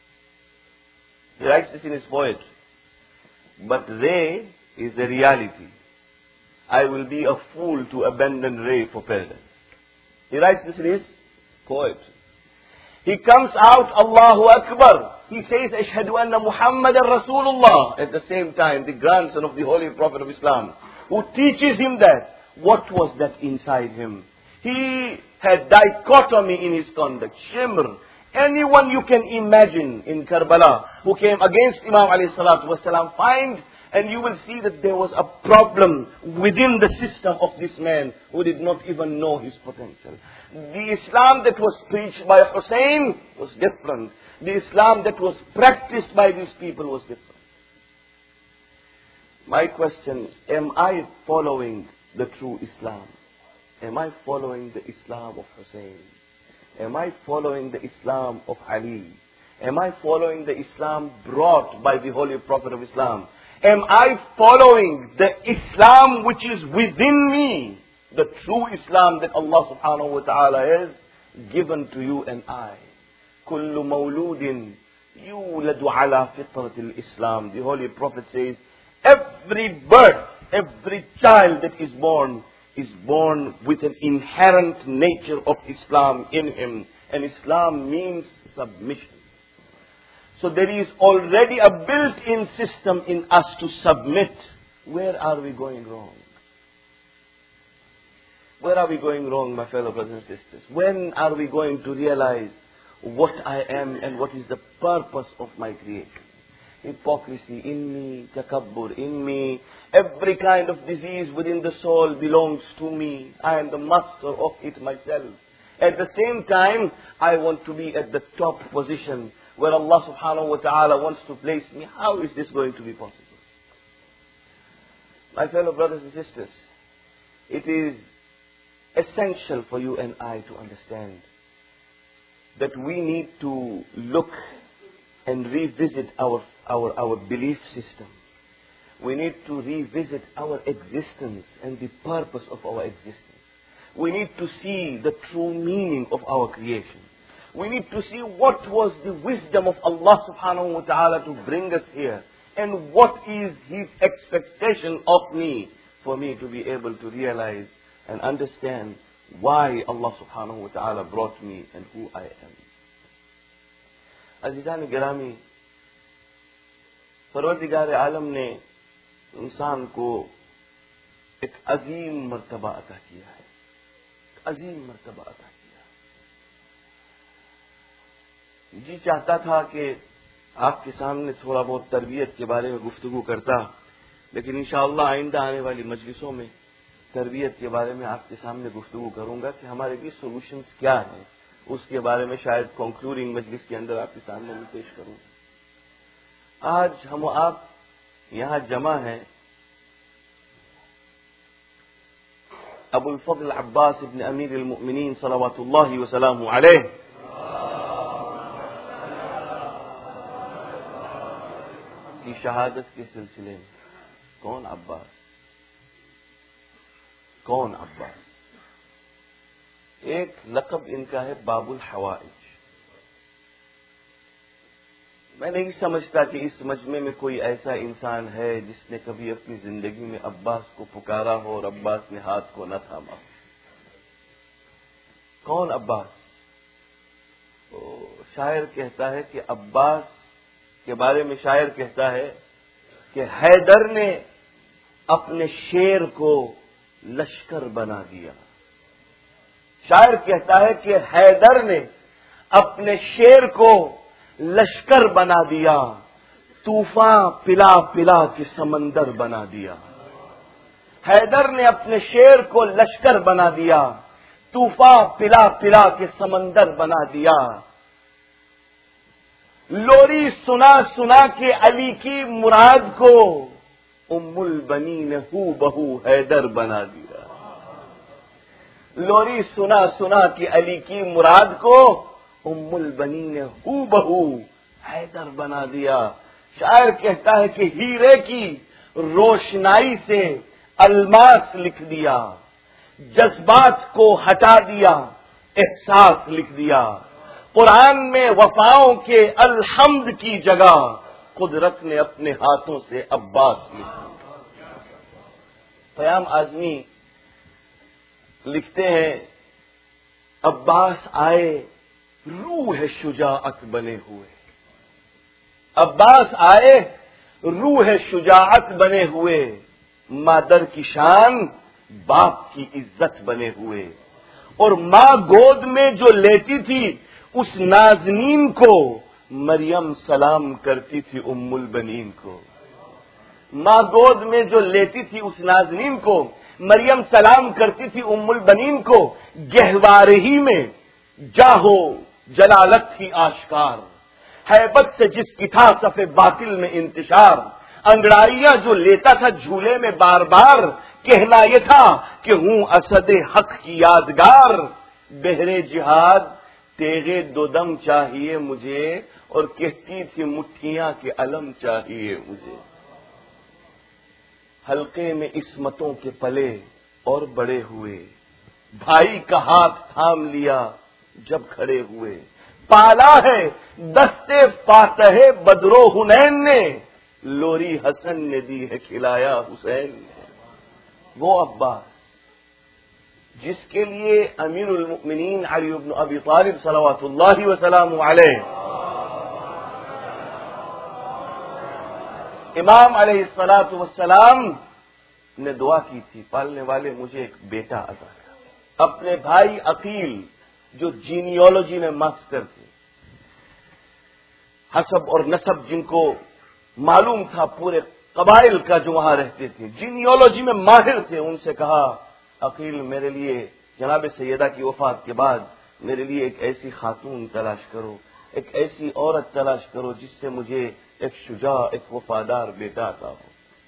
He writes this in his poetry. But Ray is a reality. I will be a fool to abandon Ray for paradise. He writes this in his poetry. He comes out, Allahu Akbar. He says, Ashhadu anna Muhammadan Rasulullah. At the same time, the grandson of the Holy Prophet of Islam, who teaches him that. What was that inside him? He had dichotomy in his conduct. Shimr. Anyone you can imagine in Karbala who came against Imam alayhi salatu wasalam, find and you will see that there was a problem within the system of this man who did not even know his potential. The Islam that was preached by Hussein was different. The Islam that was practiced by these people was different. My question is, am I following the true Islam? Am I following the Islam of Hussein? Am I following the Islam of Ali? Am I following the Islam brought by the Holy Prophet of Islam? Am I following the Islam which is within me? The true Islam that Allah subhanahu wa ta'ala has given to you and I. كُلُّ مَوْلُودٍ يُولَدُ عَلَى فِطْرَةِ الْإِسْلَامِ. The Holy Prophet says, every birth, every child that is born, is born with an inherent nature of Islam in him. And Islam means submission. So there is already a built-in system in us to submit. Where are we going wrong? Where are we going wrong, my fellow brothers and sisters? When are we going to realize what I am and what is the purpose of my creation? Hypocrisy in me, takabbur in me, every kind of disease within the soul belongs to me. I am the master of it myself. At the same time, I want to be at the top position where Allah subhanahu wa ta'ala wants to place me. How is this going to be possible? My fellow brothers and sisters, it is essential for you and I to understand that we need to look and revisit our, our, our belief system. We need to revisit our existence and the purpose of our existence. We need to see the true meaning of our creation. We need to see what was the wisdom of Allah subhanahu wa ta'ala to bring us here. and what is his expectation of me, for me to be able to realize and understand why Allah subhanahu wa ta'ala brought me and who I am. عزیزان گرامی، پروردگار عالم نے انسان کو ایک عظیم مرتبہ عطا کیا ہے، عظیم مرتبہ عطا کیا ہے۔ جی چاہتا تھا کہ آپ کے سامنے تھوڑا بہت تربیت کے بارے میں گفتگو کرتا، لیکن انشاءاللہ آئندہ آنے والی مجلسوں میں تربیت کے بارے میں آپ کے سامنے گفتگو کروں گا کہ ہمارے بھی سولوشنز کیا ہیں، اس کے بارے میں شاید کنکلوڈنگ مجلس کے اندر آپ کے سامنے میں پیش کروں۔ آج ہم آپ یہاں جمع ہیں ابو الفضل عباس ابن امیر المؤمنین صلوات اللہ وسلامہ علیہ کی شہادت کے سلسلے میں۔ کون عباس؟ کون عباس؟ ایک لقب ان کا ہے باب الحوائج۔ میں نہیں سمجھتا کہ اس مجمع میں کوئی ایسا انسان ہے جس نے کبھی اپنی زندگی میں عباس کو پکارا ہو اور عباس نے ہاتھ کو نہ تھاما۔ کون عباس؟ تو شاعر کہتا ہے کہ عباس کے بارے میں شاعر کہتا ہے کہ حیدر نے اپنے شیر کو لشکر بنا دیا۔ شاعر کہتا ہے کہ حیدر نے اپنے شیر کو لشکر بنا دیا، طوفان پلا پلا کے سمندر بنا دیا۔ حیدر نے اپنے شیر کو لشکر بنا دیا، طوفان پلا پلا کے سمندر بنا دیا۔ لوری سنا سنا کے علی کی مراد کو ام البنین ہو بہو حیدر بنا دیا۔ لوری سنا سنا کے علی کی مراد کو ام البنین ہو بہو حیدر بنا دیا۔ شاعر کہتا ہے کہ ہیرے کی روشنائی سے الماس لکھ دیا، جذبات کو ہٹا دیا، احساس لکھ دیا۔ قرآن میں وفاؤں کے الحمد کی جگہ قدرت نے اپنے ہاتھوں سے عباس لکھ دیا۔ قیام اعظمی لکھتے ہیں عباس آئے روح شجاعت بنے ہوئے، عباس آئے روح شجاعت بنے ہوئے، مادر کی شان باپ کی عزت بنے ہوئے۔ اور ماں گود میں جو لیتی تھی اس نازنین کو مریم سلام کرتی تھی ام البنین کو۔ ماں گود میں جو لیتی تھی اس نازنین کو مریم سلام کرتی تھی ام البنین کو۔ گہوارہی میں جاہو جلالت تھی آشکار، ہیبت سے جس کی تھا صف باطل میں انتشار۔ انگڑائیاں جو لیتا تھا جھولے میں بار بار، کہنا یہ تھا کہ ہوں اسد حق کی یادگار۔ بہرے جہاد تیغے دو دم چاہیے مجھے، اور کہتی تھی مٹھیاں کے علم چاہیے مجھے۔ حلقے میں عصمتوں کے پلے اور بڑے ہوئے، بھائی کا ہاتھ تھام لیا جب کھڑے ہوئے۔ پالا ہے دستے فاتح بدر و حنین نے، لوری حسن نے دی ہے کھلایا حسین نے۔ وہ عباس جس کے لیے امیر المؤمنین علی بن ابی طالب صلوات اللہ وسلامہ علیہ امام علیہ الصلوۃ والسلام نے دعا کی تھی، پالنے والے مجھے ایک بیٹا عطا کر۔ اپنے بھائی عقیل جو جینیالوجی میں ماسٹر تھے، حسب اور نسب جن کو معلوم تھا پورے قبائل کا جو وہاں رہتے تھے، جینیالوجی میں ماہر تھے، ان سے کہا عقیل میرے لیے جناب سیدہ کی وفات کے بعد میرے لیے ایک ایسی خاتون تلاش کرو، ایک ایسی عورت تلاش کرو جس سے مجھے ایک شجاع ایک وفادار بیٹا عطا ہو۔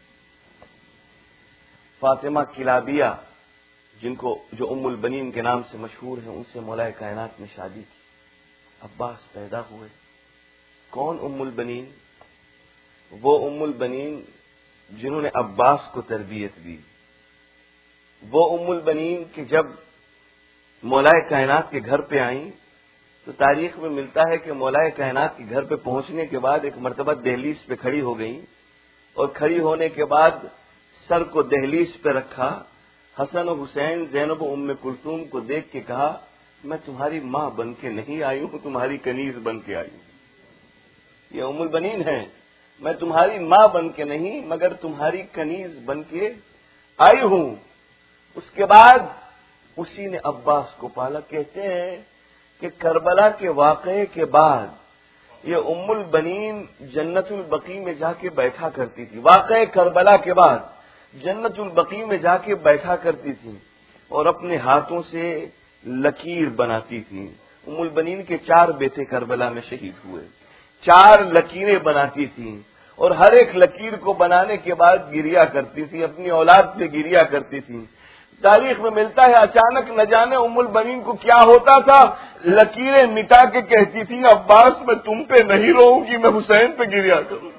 فاطمہ کلابیہ جن کو جو ام البنین کے نام سے مشہور ہیں، ان سے مولا کائنات نے شادی کی، عباس پیدا ہوئے۔ کون ام البنین؟ وہ ام البنین جنہوں نے عباس کو تربیت دی، وہ ام البنین کہ جب مولا کائنات کے گھر پہ آئیں تو تاریخ میں ملتا ہے کہ مولا کائنات کے گھر پہ پہنچنے کے بعد ایک مرتبہ دہلیز پہ کھڑی ہو گئیں اور کھڑی ہونے کے بعد سر کو دہلیز پہ رکھا، حسن و حسین، زینب و ام کلثوم کو دیکھ کے کہا میں تمہاری ماں بن کے نہیں آئی ہوں، تمہاری کنیز بن کے آئی ہوں. یہ ام البنین ہے، میں تمہاری ماں بن کے نہیں مگر تمہاری کنیز بن کے آئی ہوں. اس کے بعد اسی نے عباس کو پالا. کہتے ہیں کہ کربلا کے واقعے کے بعد یہ ام البنین جنت البقیع میں جا کے بیٹھا کرتی تھی. واقعے کربلا کے بعد جنت البقیع میں جا کے بیٹھا کرتی تھی اور اپنے ہاتھوں سے لکیر بناتی تھی. ام البنین کے چار بیٹے کربلا میں شہید ہوئے. چار لکیریں بناتی تھیں اور ہر ایک لکیر کو بنانے کے بعد گریا کرتی تھی، اپنی اولاد پہ گریا کرتی تھی. تاریخ میں ملتا ہے اچانک نہ جانے ام البنین کو کیا ہوتا تھا، لکیریں مٹا کے کہتی تھی عباس میں تم پہ نہیں رہوں گی، میں حسین پہ گریا کروں.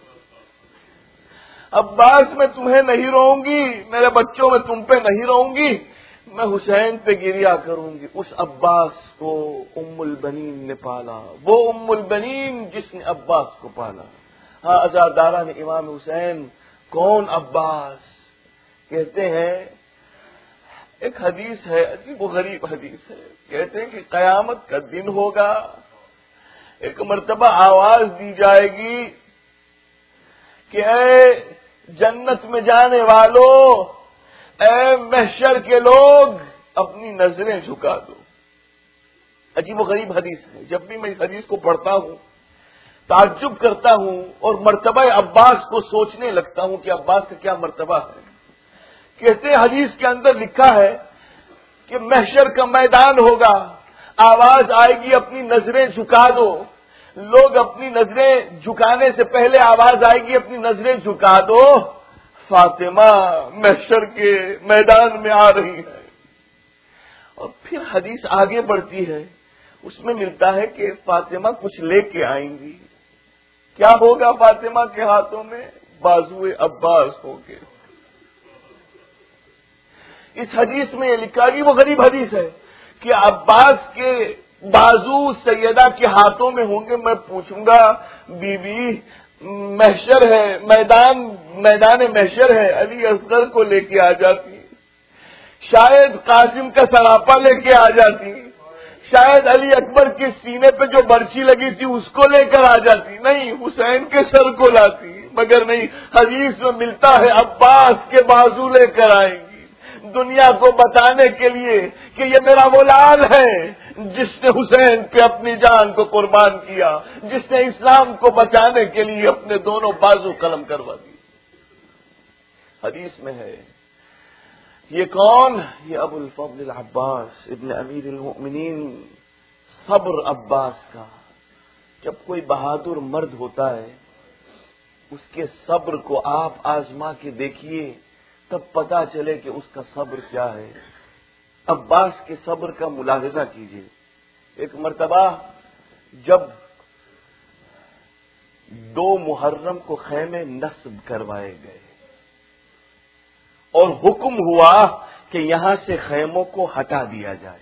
عباس میں تمہیں نہیں رہوں گی، میرے بچوں میں تم پہ نہیں رہوں گی، میں حسین پہ گریا کروں گی. اس عباس کو ام البنین نے پالا، وہ ام البنین جس نے عباس کو پالا. ہاں عزاداران امام حسین، کون عباس؟ کہتے ہیں ایک حدیث ہے، عجیب و غریب حدیث ہے. کہتے ہیں کہ قیامت کا دن ہوگا، ایک مرتبہ آواز دی جائے گی کہ اے جنت میں جانے والوں، اے محشر کے لوگ، اپنی نظریں جھکا دو. عجیب و غریب حدیث ہے. جب بھی میں اس حدیث کو پڑھتا ہوں تعجب کرتا ہوں اور مرتبہ عباس کو سوچنے لگتا ہوں کہ عباس کا کیا مرتبہ ہے. کہتے ہیں حدیث کے اندر لکھا ہے کہ محشر کا میدان ہوگا، آواز آئے گی اپنی نظریں جھکا دو. لوگ اپنی نظریں جھکانے سے پہلے آواز آئے گی اپنی نظریں جھکا دو، فاطمہ محشر کے میدان میں آ رہی ہے. اور پھر حدیث آگے بڑھتی ہے، اس میں ملتا ہے کہ فاطمہ کچھ لے کے آئیں گی. کیا ہوگا فاطمہ کے ہاتھوں میں؟ بازوئے عباس ہوگے. اس حدیث میں یہ لکھا کہ وہ غریب حدیث ہے کہ عباس کے بازو سیدہ کے ہاتھوں میں ہوں گے. میں پوچھوں گا بی بی محشر ہے، میدان میدان محشر ہے، علی اصغر کو لے کے آ جاتی، شاید قاسم کا سراپا لے کے آ جاتی، شاید علی اکبر کے سینے پہ جو برچی لگی تھی اس کو لے کر آ جاتی، نہیں حسین کے سر کو لاتی. مگر نہیں، حدیث میں ملتا ہے عباس کے بازو لے کر آئیں گی، دنیا کو بتانے کے لیے کہ یہ میرا وہ لال ہے جس نے حسین پہ اپنی جان کو قربان کیا، جس نے اسلام کو بچانے کے لیے اپنے دونوں بازو قلم کروا دی. حدیث میں ہے. یہ کون؟ یہ ابو الفضل العباس ابن امیر المؤمنین، صبر عباس کا. جب کوئی بہادر مرد ہوتا ہے اس کے صبر کو آپ آزما کے دیکھیے، تب پتا چلے کہ اس کا صبر کیا ہے. عباس کے صبر کا ملاحظہ کیجیے. ایک مرتبہ جب دو محرم کو خیمے نصب کروائے گئے اور حکم ہوا کہ یہاں سے خیموں کو ہٹا دیا جائے،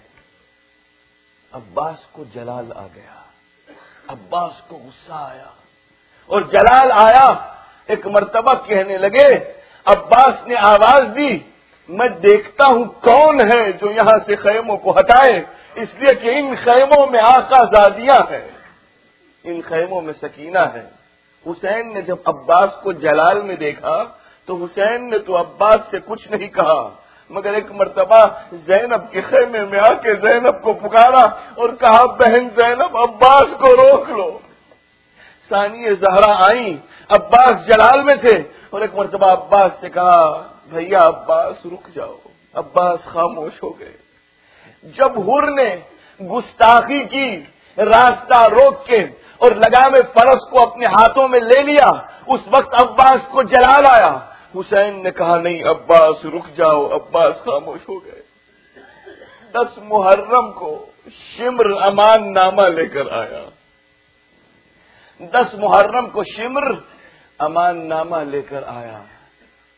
عباس کو جلال آ گیا، عباس کو غصہ آیا اور جلال آیا. ایک مرتبہ کہنے لگے، عباس نے آواز دی میں دیکھتا ہوں کون ہے جو یہاں سے خیموں کو ہٹائے، اس لیے کہ ان خیموں میں آقا زادیاں ہیں، ان خیموں میں سکینہ ہے. حسین نے جب عباس کو جلال میں دیکھا تو حسین نے تو عباس سے کچھ نہیں کہا، مگر ایک مرتبہ زینب کے خیمے میں آ کے زینب کو پکارا اور کہا بہن زینب عباس کو روک لو. ثانیہ زہرا آئیں، عباس جلال میں تھے اور ایک مرتبہ عباس سے کہا بھیا عباس رک جاؤ. عباس خاموش ہو گئے. جب حر نے گستاخی کی، راستہ روک کے اور لگام فرس کو اپنے ہاتھوں میں لے لیا، اس وقت عباس کو جلال آیا. حسین نے کہا نہیں عباس رک جاؤ. عباس خاموش ہو گئے. دس محرم کو شمر امان نامہ لے کر آیا. دس محرم کو شمر امان نامہ لے کر آیا.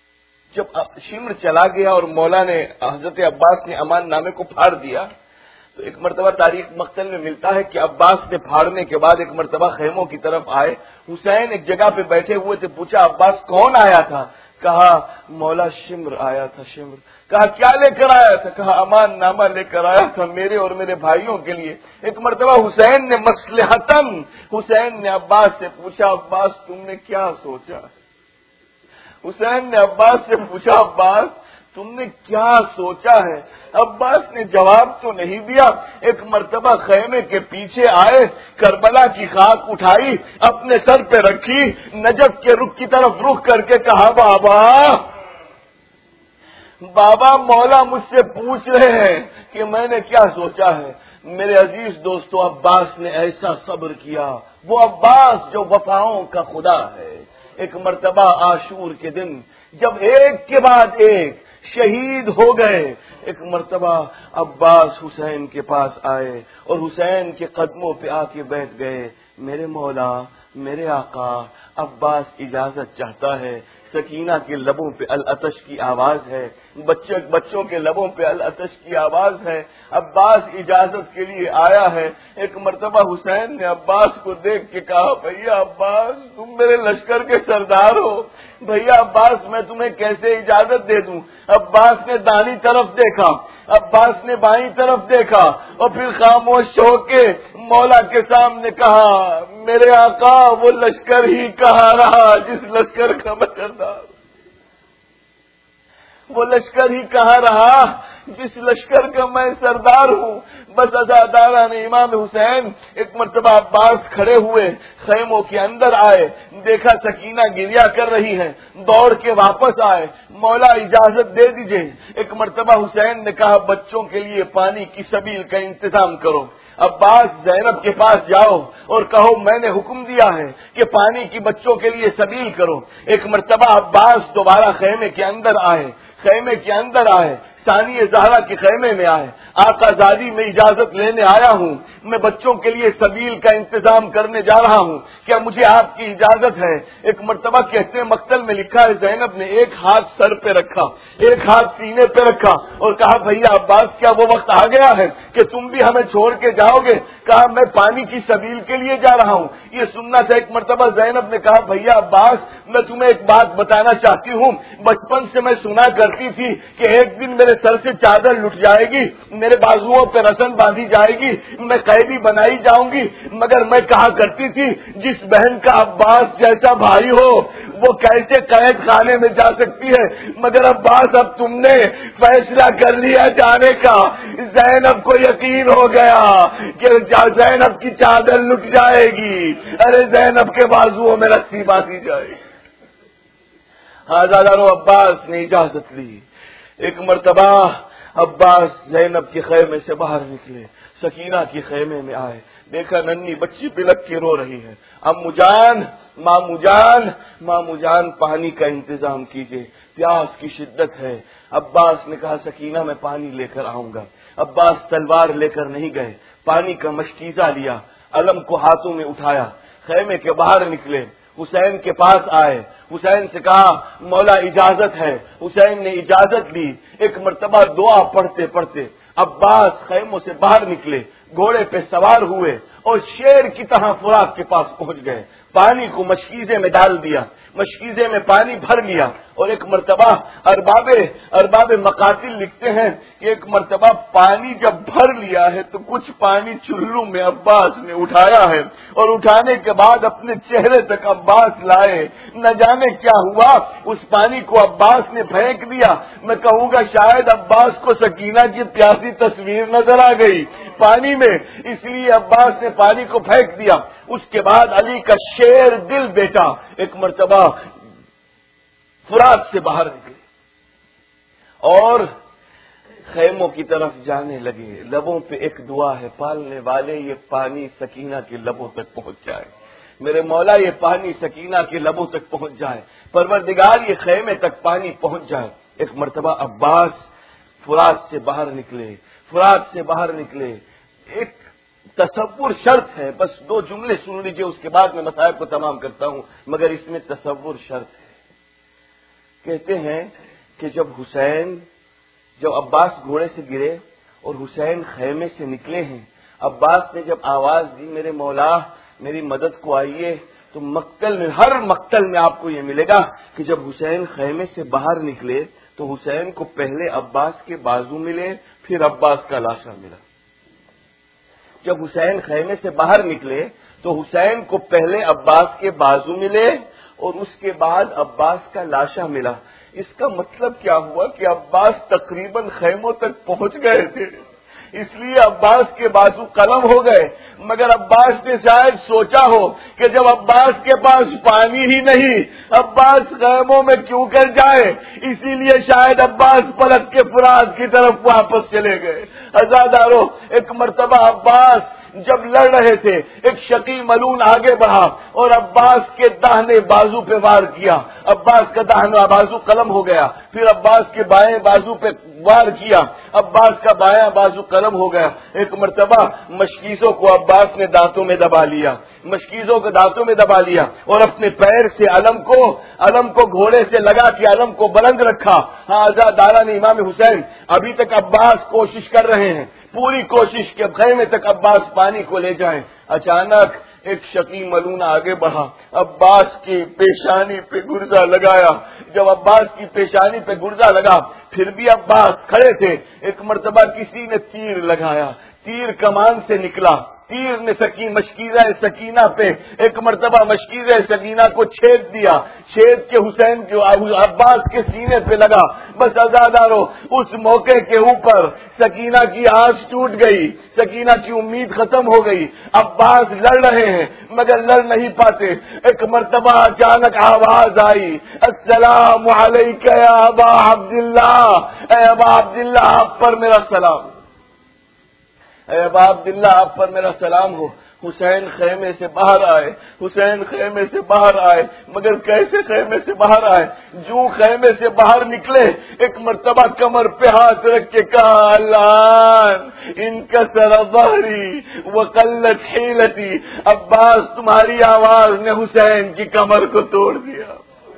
جب شمر چلا گیا اور مولا نے حضرت عباس نے امان نامے کو پھاڑ دیا تو ایک مرتبہ تاریخ مقتل میں ملتا ہے کہ عباس نے پھاڑنے کے بعد ایک مرتبہ خیموں کی طرف آئے. حسین ایک جگہ پہ بیٹھے ہوئے تھے. پوچھا عباس کون آیا تھا؟ کہا مولا شمر آیا تھا. شمر. کہا کیا لے کر آیا تھا؟ کہا امان نامہ لے کر آیا تھا میرے اور میرے بھائیوں کے لیے. ایک مرتبہ حسین نے مصلحتاً حسین نے عباس سے پوچھا عباس تم نے کیا سوچا؟ حسین نے عباس سے پوچھا عباس تم نے کیا سوچا ہے؟ عباس نے جواب تو نہیں دیا. ایک مرتبہ خیمے کے پیچھے آئے, کربلا کی خاک اٹھائی, اپنے سر پہ رکھی, نجف کے رخ کی طرف رخ کر کے کہا بابا بابا مولا مجھ سے پوچھ رہے ہیں کہ میں نے کیا سوچا ہے. میرے عزیز دوستو, عباس نے ایسا صبر کیا. وہ عباس جو وفاؤں کا خدا ہے. ایک مرتبہ عاشور کے دن جب ایک کے بعد ایک شہید ہو گئے, ایک مرتبہ عباس حسین کے پاس آئے اور حسین کے قدموں پہ آ کے بیٹھ گئے. میرے مولا, میرے آقا, عباس اجازت چاہتا ہے. سکینہ کے لبوں پہ العطش کی آواز ہے, بچے بچوں کے لبوں پہ العطش کی آواز ہے. عباس اجازت کے لیے آیا ہے. ایک مرتبہ حسین نے عباس کو دیکھ کے کہا بھیا عباس تم میرے لشکر کے سردار ہو, بھیا عباس میں تمہیں کیسے اجازت دے دوں؟ عباس نے دائیں طرف دیکھا, عباس نے بائیں طرف دیکھا اور پھر خاموش ہو کے مولا کے سامنے کہا میرے آقا وہ لشکر ہی کہاں رہا جس لشکر کا میں سردار, وہ لشکر ہی کہاں رہا جس لشکر کا میں سردار ہوں. بس عزاداران امام حسین ایک مرتبہ عباس کھڑے ہوئے, خیموں کے اندر آئے, دیکھا سکینہ گریا کر رہی ہے, دوڑ کے واپس آئے. مولا اجازت دے دیجئے. ایک مرتبہ حسین نے کہا بچوں کے لیے پانی کی سبیل کا انتظام کرو. عباس زینب کے پاس جاؤ اور کہو میں نے حکم دیا ہے کہ پانی کی بچوں کے لیے سبیل کرو. ایک مرتبہ عباس دوبارہ خیمے کے اندر آئے, خیمے کے اندر آئے, ثانی زہرا کے خیمے میں آئے. آقا زادی میں اجازت لینے آیا ہوں, میں بچوں کے لیے سبیل کا انتظام کرنے جا رہا ہوں, کیا مجھے آپ کی اجازت ہے؟ ایک مرتبہ کہتے ہیں مقتل میں لکھا ہے زینب نے ایک ہاتھ سر پہ رکھا, ایک ہاتھ سینے پہ رکھا اور کہا بھیا عباس کیا وہ وقت آ گیا ہے کہ تم بھی ہمیں چھوڑ کے جاؤ گے؟ کہا میں پانی کی سبیل کے لیے جا رہا ہوں. یہ سننا تھا. ایک مرتبہ زینب نے کہا بھیا عباس میں تمہیں ایک بات بتانا چاہتی ہوں, بچپن سے میں سنا کرتی تھی کہ ایک دن میرے سر سے چادر لٹ جائے گی, میرے بازوؤں پہ رسن باندھی جائے گی, میں قیدی بنائی جاؤں گی. مگر میں کہا کرتی تھی جس بہن کا عباس جیسا بھائی ہو وہ کیسے قید خانے میں جا سکتی ہے؟ مگر عباس اب تم نے فیصلہ کر لیا جانے کا. زینب کو یقین ہو گیا کہ زینب کی چادر لٹ جائے گی, ارے زینب کے بازوؤں میں رسی باندھی جائے گی. آزادارو عباس نے اجازت لی. ایک مرتبہ عباس زینب کے خیمے سے باہر نکلے, سکینہ کی خیمے میں آئے, دیکھا ننھی بچی بلک کے رو رہی ہے. امو جان, مامو جان, مامو جان پانی کا انتظام کیجیے, پیاس کی شدت ہے. عباس نے کہا سکینہ میں پانی لے کر آؤں گا. عباس تلوار لے کر نہیں گئے, پانی کا مشکیزہ لیا, علم کو ہاتھوں میں اٹھایا, خیمے کے باہر نکلے, حسین کے پاس آئے. حسین سے کہا مولا اجازت ہے. حسین نے اجازت لی. ایک مرتبہ دعا پڑھتے پڑھتے عباس خیموں سے باہر نکلے, گھوڑے پہ سوار ہوئے اور شیر کی طرح فرات کے پاس پہنچ گئے. پانی کو مشکیزے میں ڈال دیا, مشکیزے میں پانی بھر لیا اور ایک مرتبہ ارباب ارباب مقاتل لکھتے ہیں کہ ایک مرتبہ پانی جب بھر لیا ہے تو کچھ پانی چلو میں عباس نے اٹھایا ہے اور اٹھانے کے بعد اپنے چہرے تک عباس لائے. نہ جانے کیا ہوا, اس پانی کو عباس نے پھینک دیا. میں کہوں گا شاید عباس کو سکینہ کی پیاسی تصویر نظر آ گئی پانی میں, اس لیے عباس نے پانی کو پھینک دیا. اس کے بعد علی کا شیر دل بیٹا ایک مرتبہ فرات سے باہر نکلے اور خیموں کی طرف جانے لگے. لبوں پہ ایک دعا ہے, پالنے والے یہ پانی سکینہ کے لبوں تک پہنچ جائے. میرے مولا یہ پانی سکینہ کے لبوں تک پہنچ جائے. پروردگار یہ خیمے تک پانی پہنچ جائے. ایک مرتبہ عباس فرات سے باہر نکلے, فرات سے باہر نکلے. ایک تصور شرط ہے, بس دو جملے سن لیجئے, اس کے بعد میں مسائل کو تمام کرتا ہوں, مگر اس میں تصور شرط ہے. کہتے ہیں کہ جب حسین جب عباس گھوڑے سے گرے اور حسین خیمے سے نکلے ہیں. عباس نے جب آواز دی میرے مولا میری مدد کو آئیے، تو مقتل میں، ہر مقتل میں آپ کو یہ ملے گا کہ جب حسین خیمے سے باہر نکلے تو حسین کو پہلے عباس کے بازو ملے، پھر عباس کا لاشا ملا. جب حسین خیمے سے باہر نکلے تو حسین کو پہلے عباس کے بازو ملے اور اس کے بعد عباس کا لاشا ملا. اس کا مطلب کیا ہوا کہ عباس تقریباً خیموں تک پہنچ گئے تھے، اس لیے عباس کے بازو قلم ہو گئے. مگر عباس نے شاید سوچا ہو کہ جب عباس کے پاس پانی ہی نہیں، عباس خیموں میں کیوں کر جائے، اسی لیے شاید عباس پلٹ کے فرات کی طرف واپس چلے گئے. عزادارو، ایک مرتبہ عباس جب لڑ رہے تھے، ایک شقی ملون آگے بڑھا اور عباس کے داہنے بازو پہ وار کیا. عباس کا داہنا بازو قلم ہو گیا. پھر عباس کے بائیں بازو پہ وار کیا، عباس کا بایاں بازو قلم ہو گیا. ایک مرتبہ مشکیزوں کو عباس نے دانتوں میں دبا لیا، مشکیزوں کو دانتوں میں دبا لیا اور اپنے پیر سے علم کو علم کو گھوڑے سے لگا کے علم کو بلند رکھا. ہاں عزاداران امام حسین، ابھی تک عباس کوشش کر رہے ہیں، پوری کوشش کے خیمے تک عباس پانی کو لے جائیں. اچانک ایک شقی ملون آگے بڑھا، عباس کی پیشانی پہ گرزا لگایا. جب عباس کی پیشانی پہ گرزا لگا، پھر بھی عباس کھڑے تھے. ایک مرتبہ کسی نے تیر لگایا، تیر کمان سے نکلا، تیر نے سکی مشکیزہ سکینہ پہ ایک مرتبہ مشکیزہ سکینہ کو چھید دیا، چھید کے حسین کے عباس کے سینے پہ لگا. بس عزادارو، اس موقع کے اوپر سکینہ کی آس ٹوٹ گئی، سکینہ کی امید ختم ہو گئی. عباس لڑ رہے ہیں مگر لڑ نہیں پاتے. ایک مرتبہ اچانک آواز آئی، السلام علیک یا ابا عبداللہ، اے ابا عبداللہ آپ پر میرا سلام، اے ابا عبداللہ آپ پر میرا سلام ہو. حسین خیمے سے باہر آئے، حسین خیمے سے باہر آئے، مگر کیسے خیمے سے باہر آئے؟ جو خیمے سے باہر نکلے ایک مرتبہ کمر پہ ہاتھ رکھ کے کہا، اللہ ان کا سر ظہری وقلت حیلتی. عباس تمہاری آواز نے حسین کی کمر کو توڑ دیا.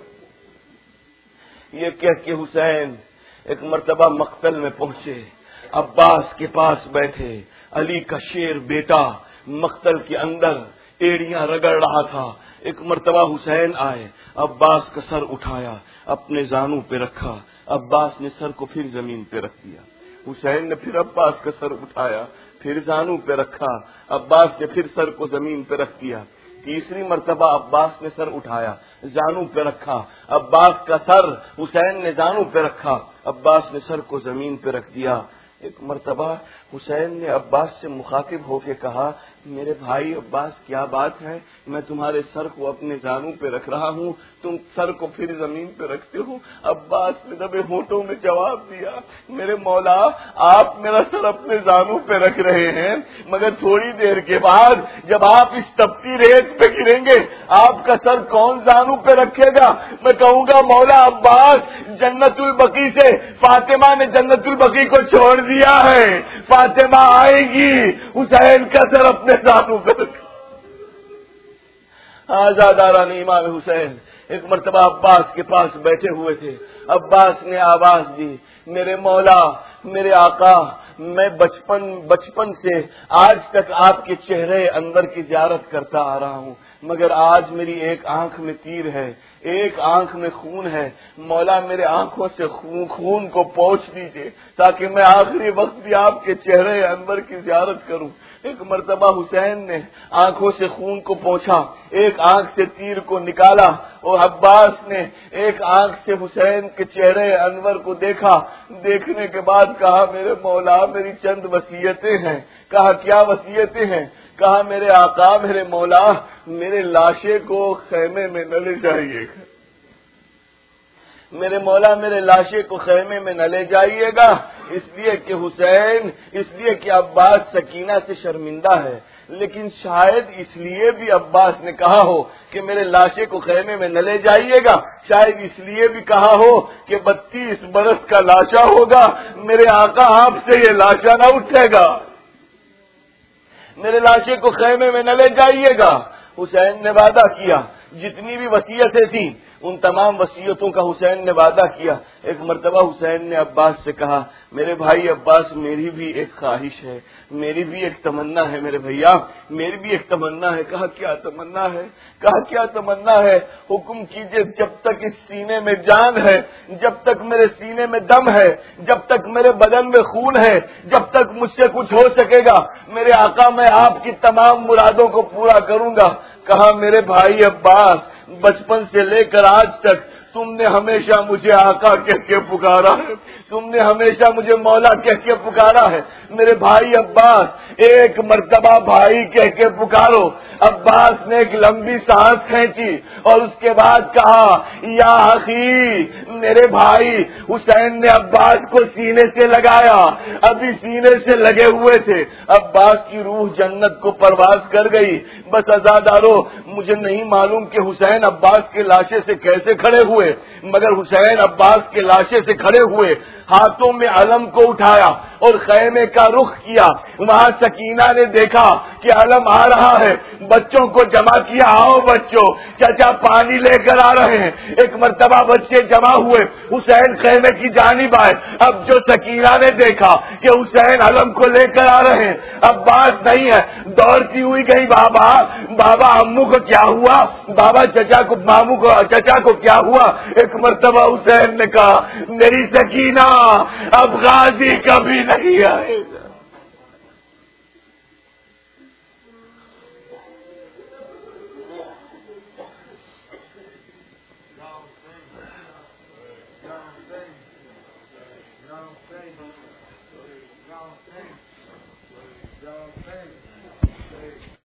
یہ کہہ کے حسین ایک مرتبہ مقتل میں پہنچے، عباس کے پاس بیٹھے. علی کا شیر بیٹا مقتل کے اندر ایڑیاں رگڑ رہا تھا. ایک مرتبہ حسین آئے، عباس کا سر اٹھایا، اپنے زانوں پہ رکھا. عباس نے سر کو پھر زمین پہ رکھ دیا. حسین نے پھر عباس کا سر اٹھایا، پھر زانوں پہ رکھا. عباس نے پھر سر کو زمین پہ رکھ دیا. تیسری مرتبہ عباس نے سر اٹھایا، زانوں پہ رکھا. عباس کا سر حسین نے زانوں پہ رکھا. عباس نے سر کو زمین پہ رکھ دیا. ایک مرتبہ حسین نے عباس سے مخاطب ہو کے کہا، میرے بھائی عباس کیا بات ہے، میں تمہارے سر کو اپنے زانوں پہ رکھ رہا ہوں، تم سر کو پھر زمین پہ رکھتے ہو. عباس نے دبے ہونٹوں میں جواب دیا، میرے مولا آپ میرا سر اپنے زانوں پہ رکھ رہے ہیں، مگر تھوڑی دیر کے بعد جب آپ اس تپتی ریت پہ گریں گے آپ کا سر کون زانوں پہ رکھے گا؟ میں کہوں گا مولا عباس جنت البقیع سے فاطمہ نے جنت البقیع کو چھوڑ دیا ہے، فاطمہ آئے گی حسین کا سر اپنے زانوں پہ رکھ. آزاداران امام حسین ایک مرتبہ عباس کے پاس بیٹھے ہوئے تھے. عباس نے آواز دی، میرے مولا میرے آقا، میں بچپن بچپن سے آج تک آپ کے چہرے انور کی زیارت کرتا آ رہا ہوں، مگر آج میری ایک آنکھ میں تیر ہے، ایک آنکھ میں خون ہے. مولا میرے آنکھوں سے خون, خون کو پوچھ دیجئے تاکہ میں آخری وقت بھی آپ کے چہرے انور کی زیارت کروں. ایک مرتبہ حسین نے آنکھوں سے خون کو پوچھا، ایک آنکھ سے تیر کو نکالا اور عباس نے ایک آنکھ سے حسین کے چہرے انور کو دیکھا. دیکھنے کے بعد کہا، میرے مولا میری چند وصیتیں ہیں. کہا کیا وصیتیں ہیں؟ کہا میرے آقا میرے مولا میرے لاشے کو خیمے میں نہ لے جائیے گا، میرے مولا میرے لاشے کو خیمے میں نہ لے جائیے گا، اس لیے کہ حسین اس لیے کہ عباس سکینہ سے شرمندہ ہے. لیکن شاید اس لیے بھی عباس نے کہا ہو کہ میرے لاشے کو خیمے میں نہ لے جائیے گا، شاید اس لیے بھی کہا ہو کہ بتیس برس کا لاشا ہوگا، میرے آقا آپ سے یہ لاشا نہ اٹھے گا، میرے لاشے کو خیمے میں نہ لے جائیے گا. حسین نے وعدہ کیا، جتنی بھی وصیتیں تھیں ان تمام وصیتوں کا حسین نے وعدہ کیا. ایک مرتبہ حسین نے عباس سے کہا میرے بھائی عباس میری بھی ایک خواہش ہے, میری بھی ایک تمنا ہے, میرے بھیا میری بھی ایک تمنا ہے. کہا کیا تمنا ہے؟ کہا کیا تمنا ہے؟ حکم کیجئے, جب تک اس سینے میں جان ہے, جب تک میرے سینے میں دم ہے, جب تک میرے بدن میں خون ہے, جب تک مجھ سے کچھ ہو سکے گا میرے آقا میں آپ کی تمام مرادوں کو پورا کروں گا. کہا میرے بھائی عباس بچپن سے لے کر آج تک تم نے ہمیشہ مجھے آقا کہہ کے پکارا ہے, تم نے ہمیشہ مجھے مولا کہہ کے پکارا ہے. میرے بھائی عباس ایک مرتبہ بھائی کہہ کے پکارو. عباس نے ایک لمبی سانس کھینچی اور اس کے بعد کہا یا اخی, میرے بھائی. حسین نے عباس کو سینے سے لگایا, ابھی سینے سے لگے ہوئے تھے. عباس کی روح جنت کو پرواز کر گئی. بس عزادارو, مجھے نہیں معلوم کہ حسین عباس کے لاشے سے کیسے کھڑے ہوئے, مگر حسین عباس کے لاشے سے کھڑے ہوئے, ہاتھوں میں علم کو اٹھایا اور خیمے کا رخ کیا. وہاں سکینہ نے دیکھا کہ علم آ رہا ہے, بچوں کو جمع کیا, آؤ بچوں, چچا پانی لے کر آ رہے ہیں. ایک مرتبہ بچے جمع ہوئے, حسین خیمے کی جانب آئے. اب جو سکینہ نے دیکھا کہ حسین علم کو لے کر آ رہے ہیں, عباس نہیں ہے, دوڑتی ہوئی گئی, بابا بابا امو کو کیا ہوا, بابا چچا کو, ماموں کو, چچا کو کیا ہوا. ایک مرتبہ حسین نے کہا میری سکینہ اب غازی کبھی نہیں آئے گا.